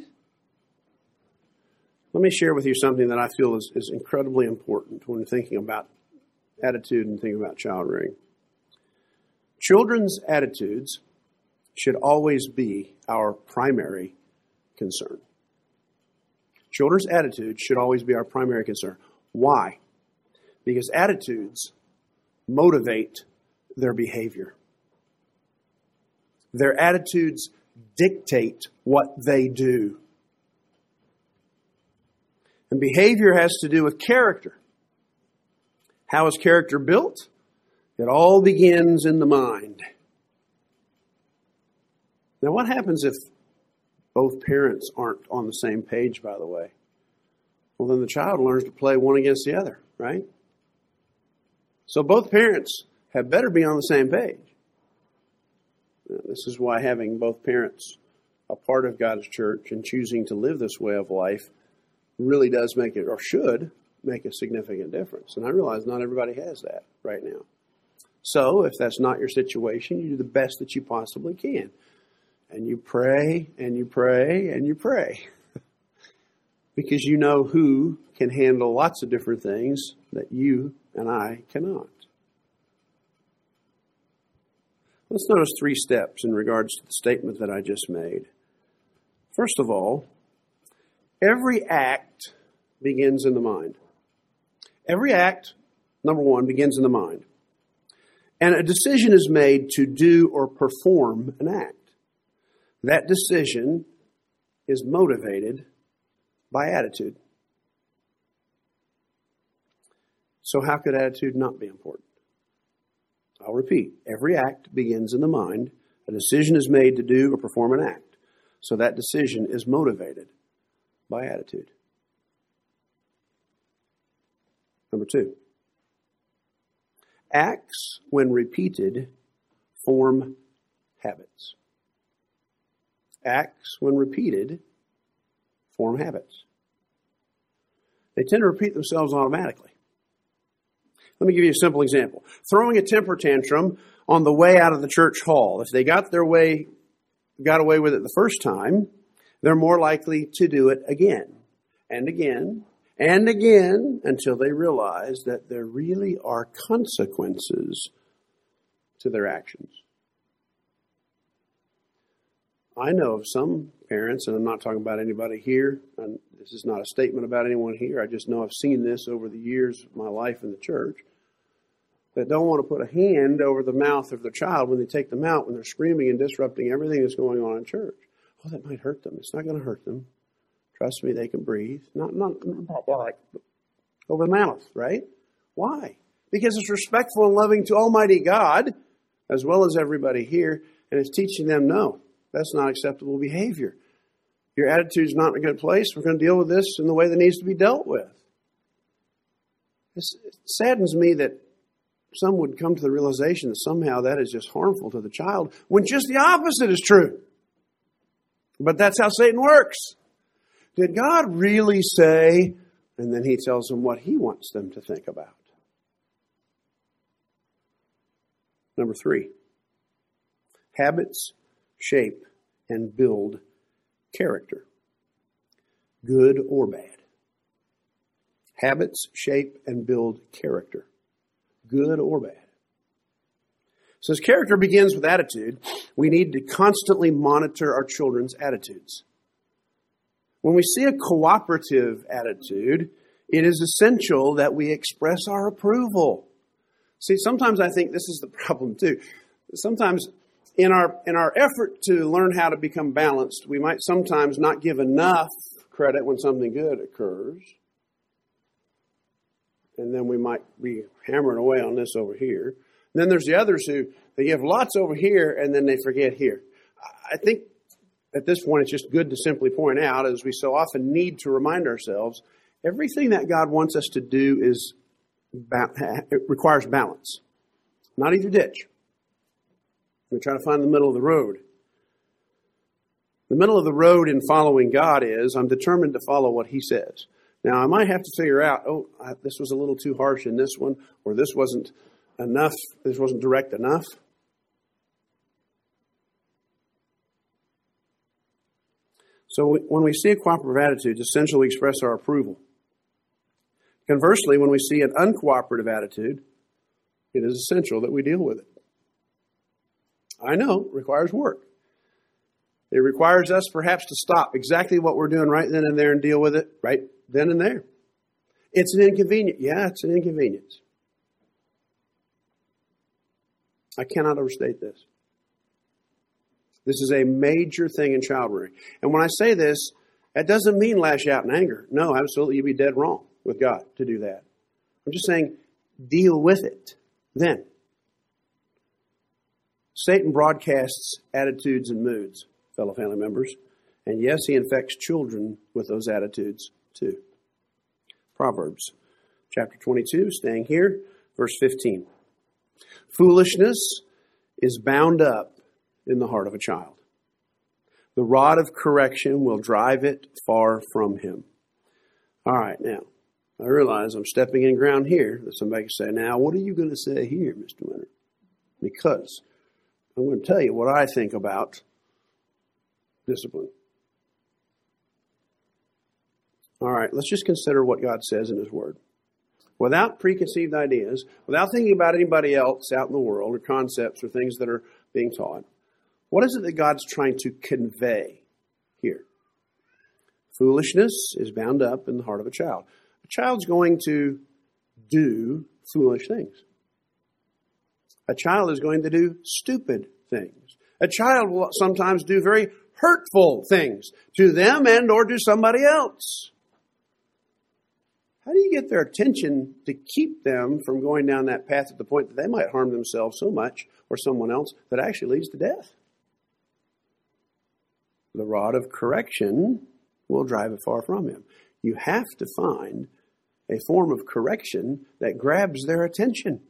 Let me share with you something that I feel is, is incredibly important when thinking about attitude and thinking about child rearing. Children's attitudes should always be our primary concern. Children's attitudes should always be our primary concern. Why? Because attitudes motivate their behavior. Their attitudes dictate what they do. And behavior has to do with character. How is character built? It all begins in the mind. Now, what happens if both parents aren't on the same page, by the way? Well, then the child learns to play one against the other, right? So both parents have better be on the same page. Now, this is why having both parents a part of God's church and choosing to live this way of life really does make it, or should make a significant difference. And I realize not everybody has that right now. So if that's not your situation, you do the best that you possibly can. And you pray, and you pray, and you pray. Because you know who can handle lots of different things that you and I cannot. Let's notice three steps in regards to the statement that I just made. First of all, every act begins in the mind. Every act, number one, begins in the mind. And a decision is made to do or perform an act. That decision is motivated by attitude. So how could attitude not be important? I'll repeat. Every act begins in the mind. A decision is made to do or perform an act. So that decision is motivated by attitude. Number two. Acts, when repeated, form habits. Acts, when repeated, form habits. They tend to repeat themselves automatically. Let me give you a simple example. Throwing a temper tantrum on the way out of the church hall. If they got their way, got away with it the first time, they're more likely to do it again and again and again until they realize that there really are consequences to their actions. I know of some parents, and I'm not talking about anybody here, and this is not a statement about anyone here, I just know I've seen this over the years of my life in the church, that don't want to put a hand over the mouth of their child when they take them out, when they're screaming and disrupting everything that's going on in church. Oh, that might hurt them. It's not going to hurt them. Trust me, they can breathe. Not, not, not like over the mouth, right? Why? Because it's respectful and loving to Almighty God, as well as everybody here, and it's teaching them, no, that's not acceptable behavior. Your attitude's not in a good place. We're going to deal with this in the way that needs to be dealt with. It's, it saddens me that some would come to the realization that somehow that is just harmful to the child, when just the opposite is true. But that's how Satan works. Did God really say? And then he tells them what he wants them to think about. Number three, habits shape and build character, good or bad. Habits shape and build character, good or bad. So as character begins with attitude, we need to constantly monitor our children's attitudes. When we see a cooperative attitude, it is essential that we express our approval. See, sometimes I think this is the problem too. Sometimes in our in our effort to learn how to become balanced, we might sometimes not give enough credit when something good occurs. And then we might be hammering away on this over here. And then there's the others who, they give lots over here and then they forget here. I think at this point it's just good to simply point out, as we so often need to remind ourselves, everything that God wants us to do is it requires balance. Not either ditch. We try to find the middle of the road. The middle of the road in following God is, I'm determined to follow what He says. Now, I might have to figure out, oh, I, this was a little too harsh in this one, or this wasn't enough, this wasn't direct enough. So we, when we see a cooperative attitude, it's essential we express our approval. Conversely, when we see an uncooperative attitude, it is essential that we deal with it. I know, it requires work. It requires us perhaps to stop exactly what we're doing right then and there and deal with it right then and there. It's an inconvenience. Yeah, it's an inconvenience. I cannot overstate this. This is a major thing in child rearing. And when I say this, that doesn't mean lash out in anger. No, absolutely, you'd be dead wrong with God to do that. I'm just saying, deal with it then. Satan broadcasts attitudes and moods, fellow family members. And yes, he infects children with those attitudes too. Proverbs chapter twenty-two, staying here, verse fifteen. Foolishness is bound up in the heart of a child. The rod of correction will drive it far from him. All right, now, I realize I'm stepping in ground here that somebody can say, now, what are you going to say here, Mister Winter? Because I'm going to tell you what I think about discipline. All right, let's just consider what God says in His Word. Without preconceived ideas, without thinking about anybody else out in the world or concepts or things that are being taught, what is it that God's trying to convey here? Foolishness is bound up in the heart of a child. A child's going to do foolish things. A child is going to do stupid things. A child will sometimes do very hurtful things to them and or to somebody else. How do you get their attention to keep them from going down that path to the point that they might harm themselves so much or someone else that actually leads to death? The rod of correction will drive it far from him. You have to find a form of correction that grabs their attention.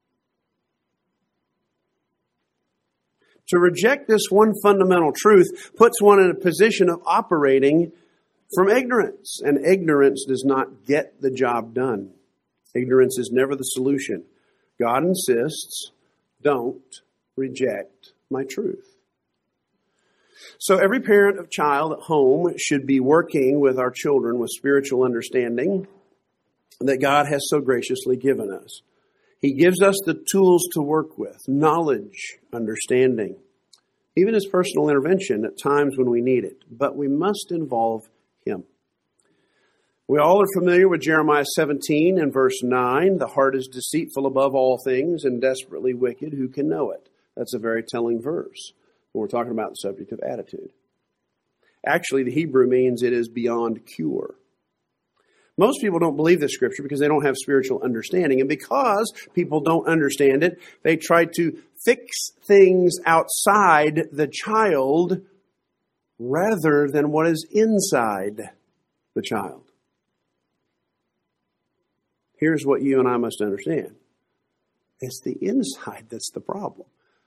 To reject this one fundamental truth puts one in a position of operating from ignorance. And ignorance does not get the job done. Ignorance is never the solution. God insists, don't reject my truth. So every parent of child at home should be working with our children with spiritual understanding that God has so graciously given us. He gives us the tools to work with, knowledge, understanding, even His personal intervention at times when we need it. But we must involve Him. We all are familiar with Jeremiah seventeen and verse nine. The heart is deceitful above all things and desperately wicked. Who can know it? That's a very telling verse when we're talking about the subject of attitude. Actually, the Hebrew means it is beyond cure. Most people don't believe this scripture because they don't have spiritual understanding. And because people don't understand it, they try to fix things outside the child rather than what is inside the child. Here's what you and I must understand. It's the inside that's the problem.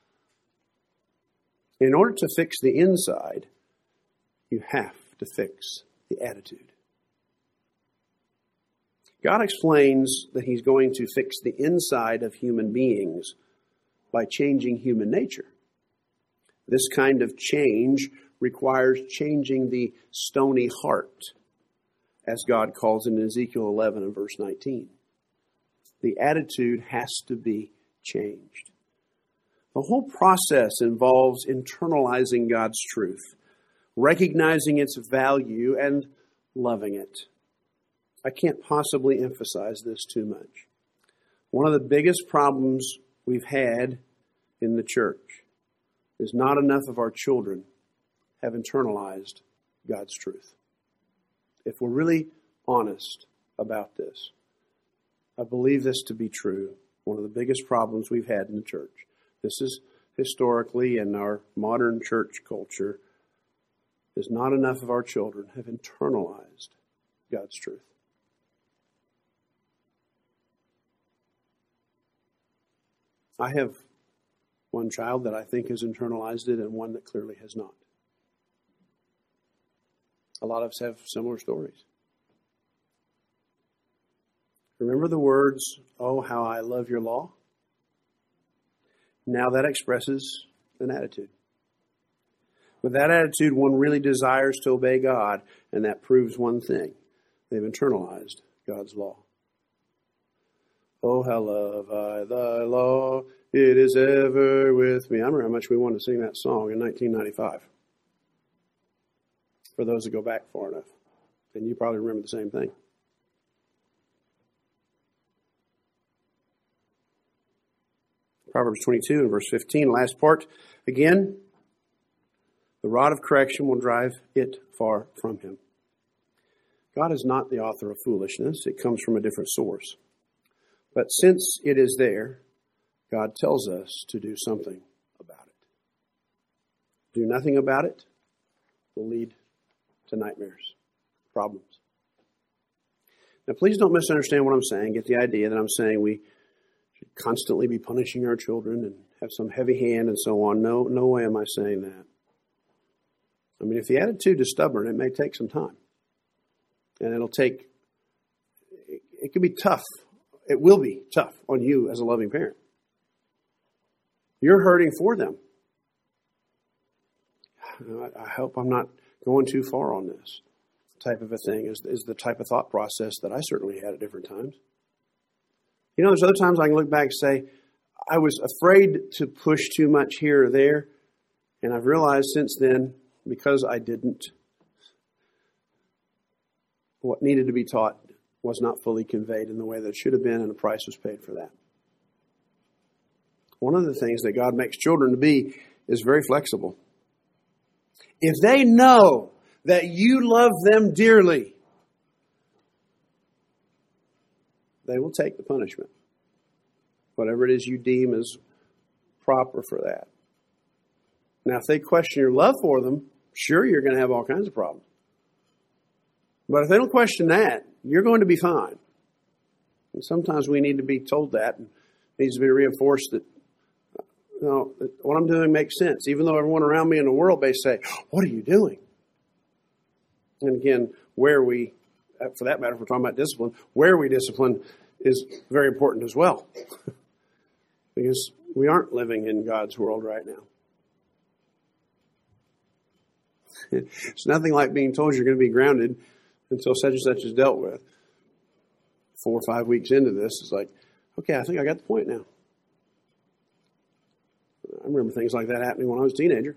In order to fix the inside, you have to fix the attitude. God explains that he's going to fix the inside of human beings by changing human nature. This kind of change requires changing the stony heart, as God calls it in Ezekiel eleven and verse nineteen. The attitude has to be changed. The whole process involves internalizing God's truth, recognizing its value, and loving it. I can't possibly emphasize this too much. One of the biggest problems we've had in the church is not enough of our children have internalized God's truth. If we're really honest about this, I believe this to be true. One of the biggest problems we've had in the church. This is historically in our modern church culture, is not enough of our children have internalized God's truth. I have one child that I think has internalized it and one that clearly has not. A lot of us have similar stories. Remember the words, "Oh, how I love your law"? Now that expresses an attitude. With that attitude, one really desires to obey God, and that proves one thing. They've internalized God's law. Oh, how love I thy law, it is ever with me. I remember how much we wanted to sing that song in nineteen ninety-five. For those that go back far enough. And you probably remember the same thing. Proverbs twenty-two and verse fifteen, last part. Again, the rod of correction will drive it far from him. God is not the author of foolishness. It comes from a different source. But since it is there, God tells us to do something about it. Do nothing about it will lead to nightmares, problems. Now, please don't misunderstand what I'm saying. Get the idea that I'm saying we should constantly be punishing our children and have some heavy hand and so on. No, no way am I saying that. I mean, if the attitude is stubborn, it may take some time. And it'll take, it, it can be tough. It will be tough on you as a loving parent. You're hurting for them. I hope I'm not going too far on this type of a thing is, is the type of thought process that I certainly had at different times. You know, there's other times I can look back and say, I was afraid to push too much here or there. And I've realized since then, because I didn't, what needed to be taught was not fully conveyed in the way that it should have been, and a price was paid for that. One of the things that God makes children to be is very flexible. If they know that you love them dearly, they will take the punishment. Whatever it is you deem as proper for that. Now, if they question your love for them, sure, you're going to have all kinds of problems. But if they don't question that, you're going to be fine. And sometimes we need to be told that, and it needs to be reinforced that, you know, that what I'm doing makes sense. Even though everyone around me in the world may say, what are you doing? And again, where we, for that matter, if we're talking about discipline, where we discipline is very important as well. Because we aren't living in God's world right now. It's nothing like being told you're going to be grounded until such and such is dealt with. Four or five weeks into this, it's like, okay, I think I got the point now. I remember things like that happening when I was a teenager.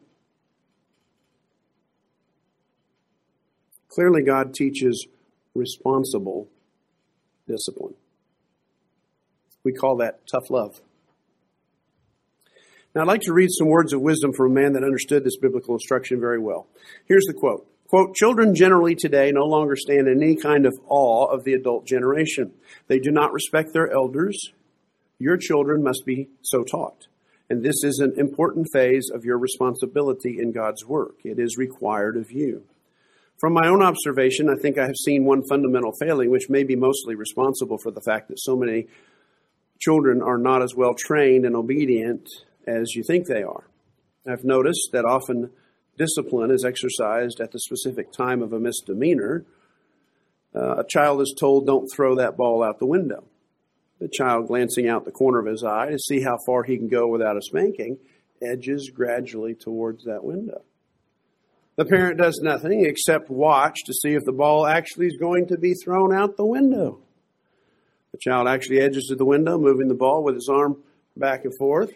Clearly, God teaches responsible discipline. We call that tough love. Now, I'd like to read some words of wisdom from a man that understood this biblical instruction very well. Here's the quote. Quote, children generally today no longer stand in any kind of awe of the adult generation. They do not respect their elders. Your children must be so taught. And this is an important phase of your responsibility in God's work. It is required of you. From my own observation, I think I have seen one fundamental failing, which may be mostly responsible for the fact that so many children are not as well trained and obedient as you think they are. I've noticed that often discipline is exercised at the specific time of a misdemeanor. Uh, a child is told, don't throw that ball out the window. The child, glancing out the corner of his eye to see how far he can go without a spanking, edges gradually towards that window. The parent does nothing except watch to see if the ball actually is going to be thrown out the window. The child actually edges to the window, moving the ball with his arm back and forth.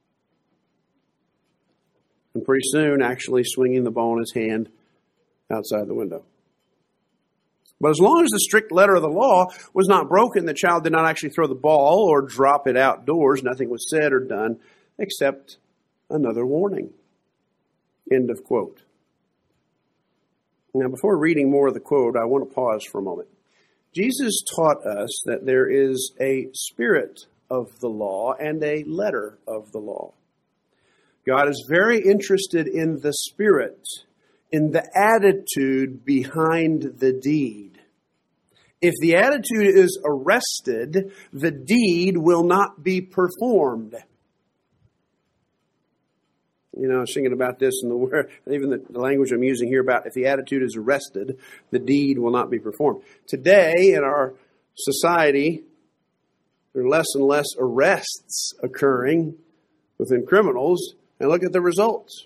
And pretty soon, actually swinging the ball in his hand outside the window. But as long as the strict letter of the law was not broken, the child did not actually throw the ball or drop it outdoors. Nothing was said or done except another warning. End of quote. Now, before reading more of the quote, I want to pause for a moment. Jesus taught us that there is a spirit of the law and a letter of the law. God is very interested in the spirit, in the attitude behind the deed. If the attitude is arrested, the deed will not be performed. You know, I was thinking about this in the word, even the, the language I'm using here about if the attitude is arrested, the deed will not be performed. Today, in our society, there are less and less arrests occurring within criminals, and look at the results.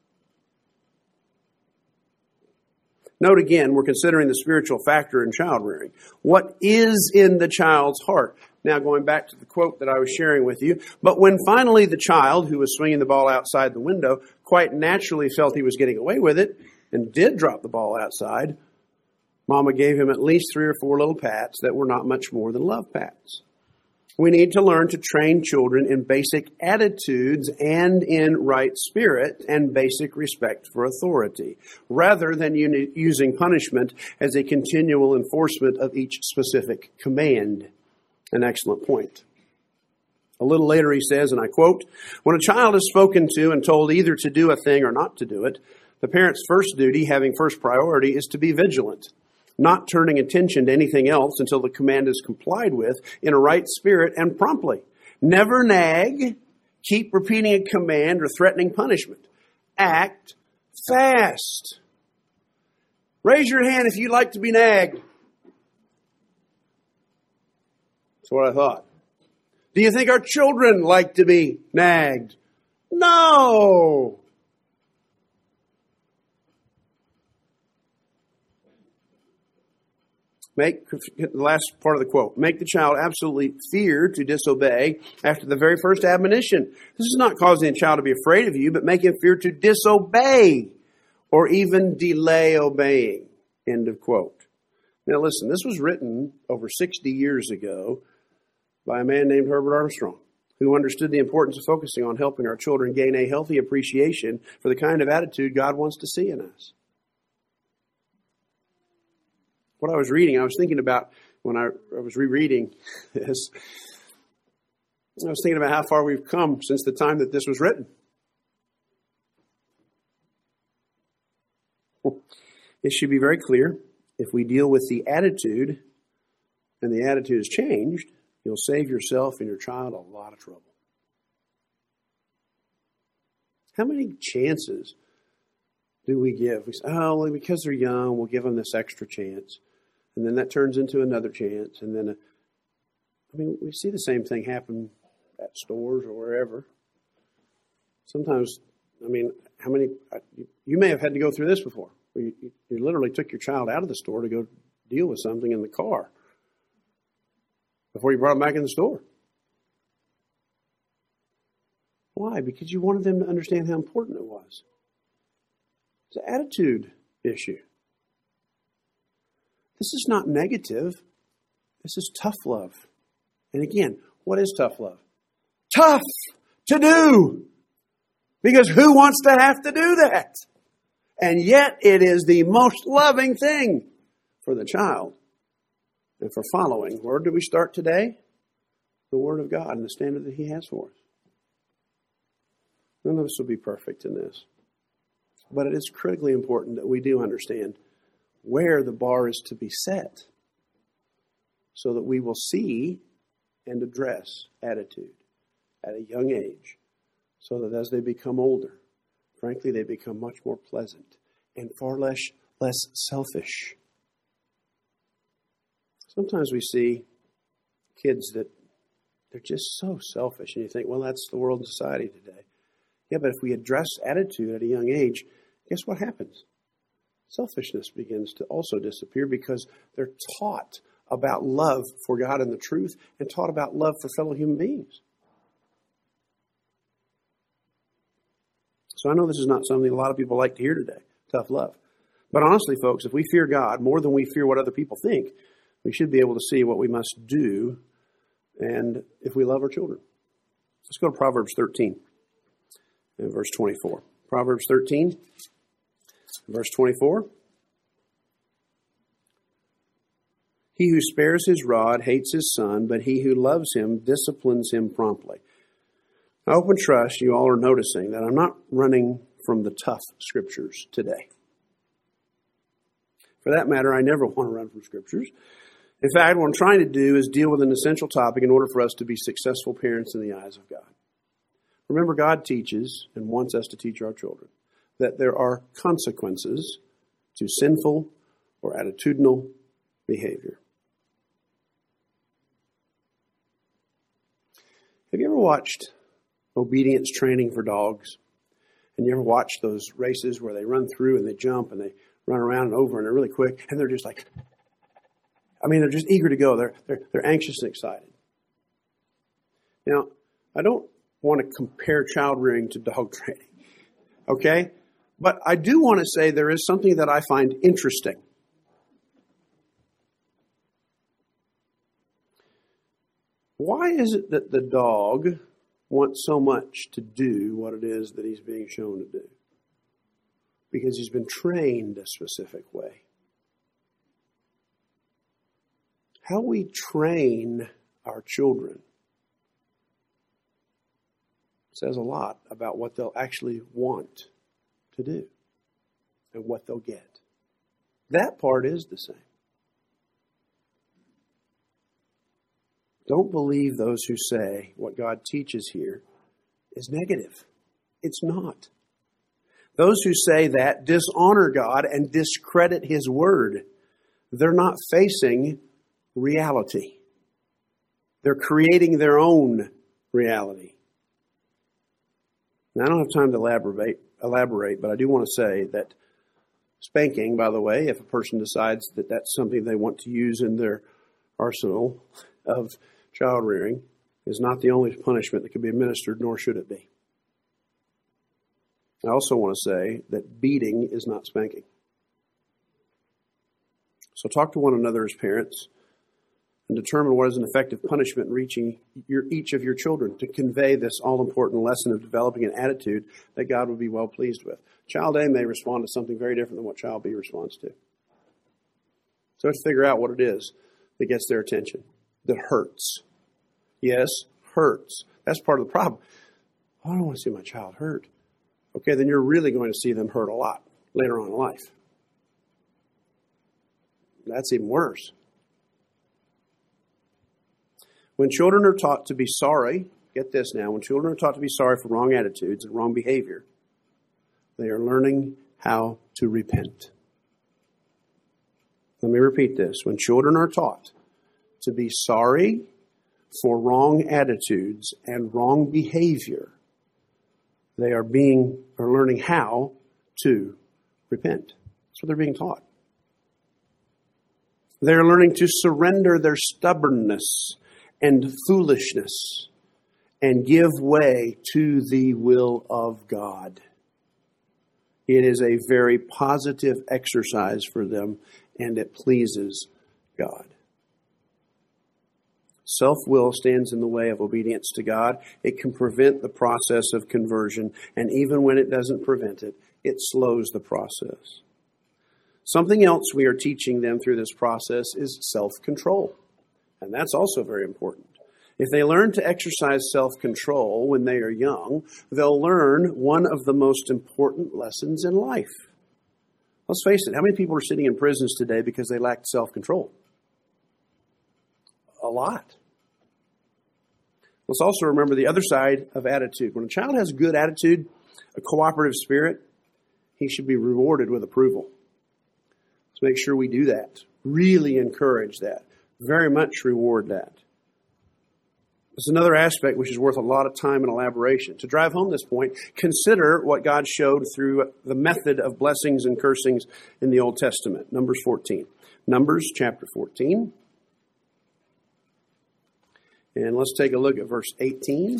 Note again, we're considering the spiritual factor in child rearing. What is in the child's heart? Now, going back to the quote that I was sharing with you, but when finally the child, who was swinging the ball outside the window, quite naturally felt he was getting away with it and did drop the ball outside, Mama gave him at least three or four little pats that were not much more than love pats. We need to learn to train children in basic attitudes and in right spirit and basic respect for authority, rather than using punishment as a continual enforcement of each specific command. An excellent point. A little later he says, and I quote, when a child is spoken to and told either to do a thing or not to do it, the parent's first duty, having first priority, is to be vigilant, not turning attention to anything else until the command is complied with in a right spirit and promptly. Never nag, keep repeating a command or threatening punishment. Act fast. Raise your hand if you'd like to be nagged. That's what I thought. Do you think our children like to be nagged? No! Make the last part of the quote. Make the child absolutely fear to disobey after the very first admonition. This is not causing the child to be afraid of you, but make him fear to disobey or even delay obeying. End of quote. Now listen, this was written over sixty years ago by a man named Herbert Armstrong, who understood the importance of focusing on helping our children gain a healthy appreciation for the kind of attitude God wants to see in us. What I was reading, I was thinking about when I, I was rereading this, I was thinking about how far we've come since the time that this was written. It should be very clear, if we deal with the attitude and the attitude is changed, you'll save yourself and your child a lot of trouble. How many chances do we give? We say, oh, well, because they're young, we'll give them this extra chance. And then that turns into another chance. And then, a, I mean, we see the same thing happen at stores or wherever. Sometimes, I mean, how many, you may have had to go through this before. Where you, you literally took your child out of the store to go deal with something in the car before you brought them back in the store. Why? Because you wanted them to understand how important it was. It's an attitude issue. This is not negative. This is tough love. And again, what is tough love? Tough to do. Because who wants to have to do that? And yet it is the most loving thing for the child and for following. Where do we start today? The Word of God and the standard that He has for us. None of us will be perfect in this. But it is critically important that we do understand where the bar is to be set so that we will see and address attitude at a young age so that as they become older, frankly, they become much more pleasant and far less, less selfish. Sometimes we see kids that they're just so selfish, and you think, well, that's the world and society today. Yeah, but if we address attitude at a young age, guess what happens? Selfishness begins to also disappear because they're taught about love for God and the truth and taught about love for fellow human beings. So I know this is not something a lot of people like to hear today, tough love. But honestly, folks, if we fear God more than we fear what other people think, we should be able to see what we must do and if we love our children. Let's go to Proverbs thirteen and verse twenty-four. Proverbs thirteen, verse twenty-four. He who spares his rod hates his son, but he who loves him disciplines him promptly. I hope and trust you all are noticing that I'm not running from the tough scriptures today. For that matter, I never want to run from scriptures. In fact, what I'm trying to do is deal with an essential topic in order for us to be successful parents in the eyes of God. Remember, God teaches and wants us to teach our children that there are consequences to sinful or attitudinal behavior. Have you ever watched obedience training for dogs? And you ever watched those races where they run through and they jump and they run around and over and they're really quick and they're just like, I mean, they're just eager to go. They're, they're, they're anxious and excited. Now, I don't want to compare child rearing to dog training, okay? But I do want to say there is something that I find interesting. Why is it that the dog wants so much to do what it is that he's being shown to do? Because he's been trained a specific way. How we train our children says a lot about what they'll actually want to do and what they'll get. That part is the same. Don't believe those who say what God teaches here is negative. It's not. Those who say that dishonor God and discredit His word. They're not facing reality. They're creating their own reality. Now, I don't have time to elaborate, elaborate, but I do want to say that spanking, by the way, if a person decides that that's something they want to use in their arsenal of child rearing, is not the only punishment that can be administered, nor should it be. I also want to say that beating is not spanking. So talk to one another as parents and determine what is an effective punishment in reaching your, each of your children to convey this all-important lesson of developing an attitude that God would be well pleased with. Child A may respond to something very different than what child B responds to. So let's figure out what it is that gets their attention, that hurts. Yes, hurts. That's part of the problem. Oh, I don't want to see my child hurt. Okay, then you're really going to see them hurt a lot later on in life. That's even worse. When children are taught to be sorry, get this now, when children are taught to be sorry for wrong attitudes and wrong behavior, they are learning how to repent. Let me repeat this. When children are taught to be sorry for wrong attitudes and wrong behavior, they are being are learning how to repent. That's what they're being taught. They're learning to surrender their stubbornness and foolishness and give way to the will of God. It is a very positive exercise for them, and it pleases God. Self-will stands in the way of obedience to God. It can prevent the process of conversion, and even when it doesn't prevent it, it slows the process. Something else we are teaching them through this process is self-control, and that's also very important. If they learn to exercise self-control when they are young, they'll learn one of the most important lessons in life. Let's face it, how many people are sitting in prisons today because they lacked self-control? A lot. Let's also remember the other side of attitude. When a child has a good attitude, a cooperative spirit, he should be rewarded with approval. Let's make sure we do that. Really encourage that. Very much reward that. There's another aspect which is worth a lot of time and elaboration. To drive home this point, consider what God showed through the method of blessings and cursings in the Old Testament. Numbers fourteen. Numbers chapter fourteen. And let's take a look at verse eighteen.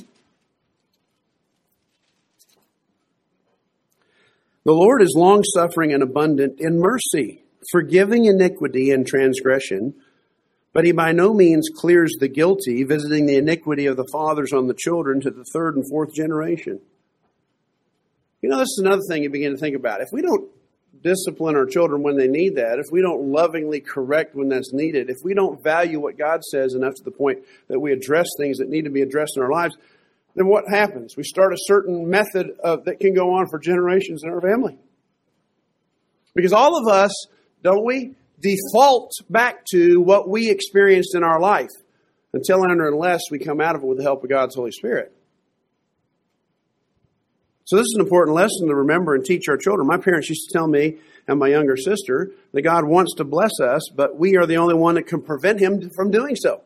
The Lord is long-suffering and abundant in mercy, forgiving iniquity and transgression, but he by no means clears the guilty, visiting the iniquity of the fathers on the children to the third and fourth generation. You know, this is another thing you begin to think about. If we don't discipline our children when they need that, if we don't lovingly correct when that's needed, if we don't value what God says enough to the point that we address things that need to be addressed in our lives, then what happens? We start a certain method of, that can go on for generations in our family. Because all of us, don't we, default back to what we experienced in our life until and unless we come out of it with the help of God's Holy Spirit. So this is an important lesson to remember and teach our children. My parents used to tell me and my younger sister that God wants to bless us, but we are the only one that can prevent him from doing so.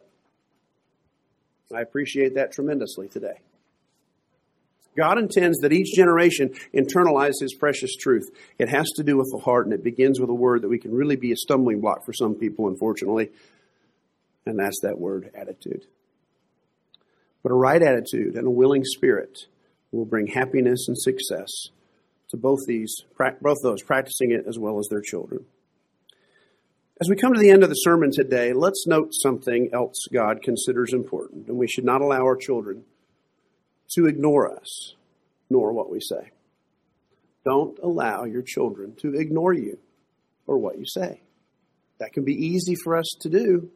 I appreciate that tremendously today. God intends that each generation internalize his precious truth. It has to do with the heart, and it begins with a word that we can really be a stumbling block for some people, unfortunately, and that's that word, attitude. But a right attitude and a willing spirit will bring happiness and success to both these, both those practicing it as well as their children. As we come to the end of the sermon today, let's note something else God considers important, and we should not allow our children to ignore us, nor what we say. Don't allow your children to ignore you or what you say. That can be easy for us to do.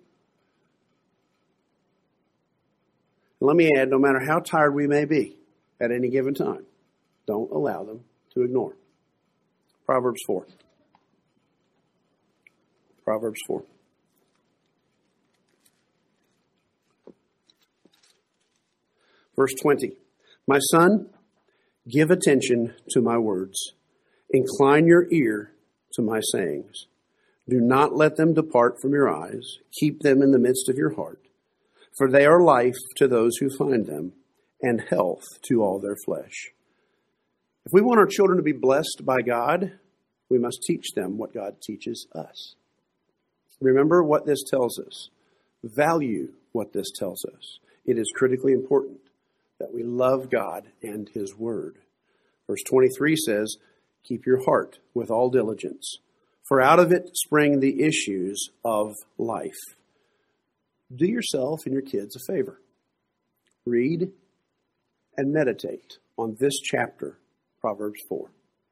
And let me add, no matter how tired we may be at any given time, don't allow them to ignore. Proverbs four. Proverbs four. Verse twenty. My son, give attention to my words. Incline your ear to my sayings. Do not let them depart from your eyes. Keep them in the midst of your heart. For they are life to those who find them, and health to all their flesh. If we want our children to be blessed by God, we must teach them what God teaches us. Remember what this tells us. Value what this tells us. It is critically important that we love God and his word. Verse twenty-three says, keep your heart with all diligence, for out of it spring the issues of life. Do yourself and your kids a favor. Read and meditate on this chapter, Proverbs four.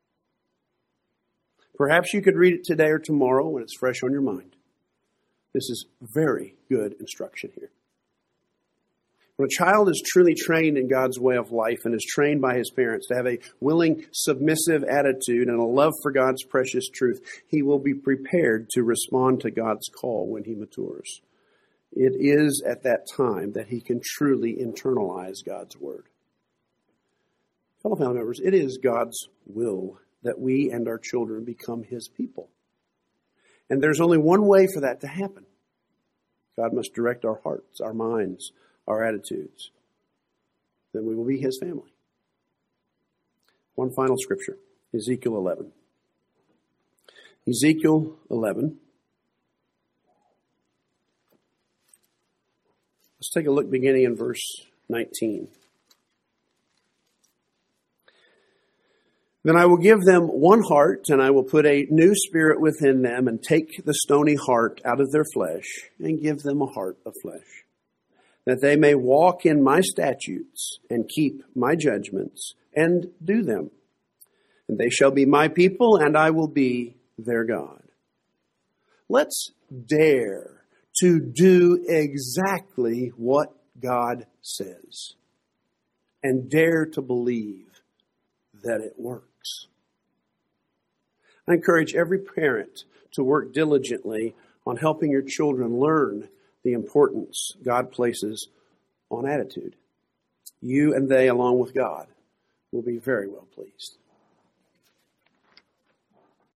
Perhaps you could read it today or tomorrow when it's fresh on your mind. This is very good instruction here. When a child is truly trained in God's way of life and is trained by his parents to have a willing, submissive attitude and a love for God's precious truth, he will be prepared to respond to God's call when he matures. It is at that time that he can truly internalize God's word. Fellow family members, it is God's will that we and our children become his people. And there's only one way for that to happen. God must direct our hearts, our minds, our attitudes. Then we will be his family. One final scripture, Ezekiel eleven. Ezekiel eleven. Let's take a look beginning in verse nineteen. Then I will give them one heart, and I will put a new spirit within them, and take the stony heart out of their flesh, and give them a heart of flesh, that they may walk in my statutes, and keep my judgments, and do them. And they shall be my people, and I will be their God. Let's dare to do exactly what God says, and dare to believe that it works. I encourage every parent to work diligently on helping your children learn the importance God places on attitude. you and they, along with God, will be very well pleased.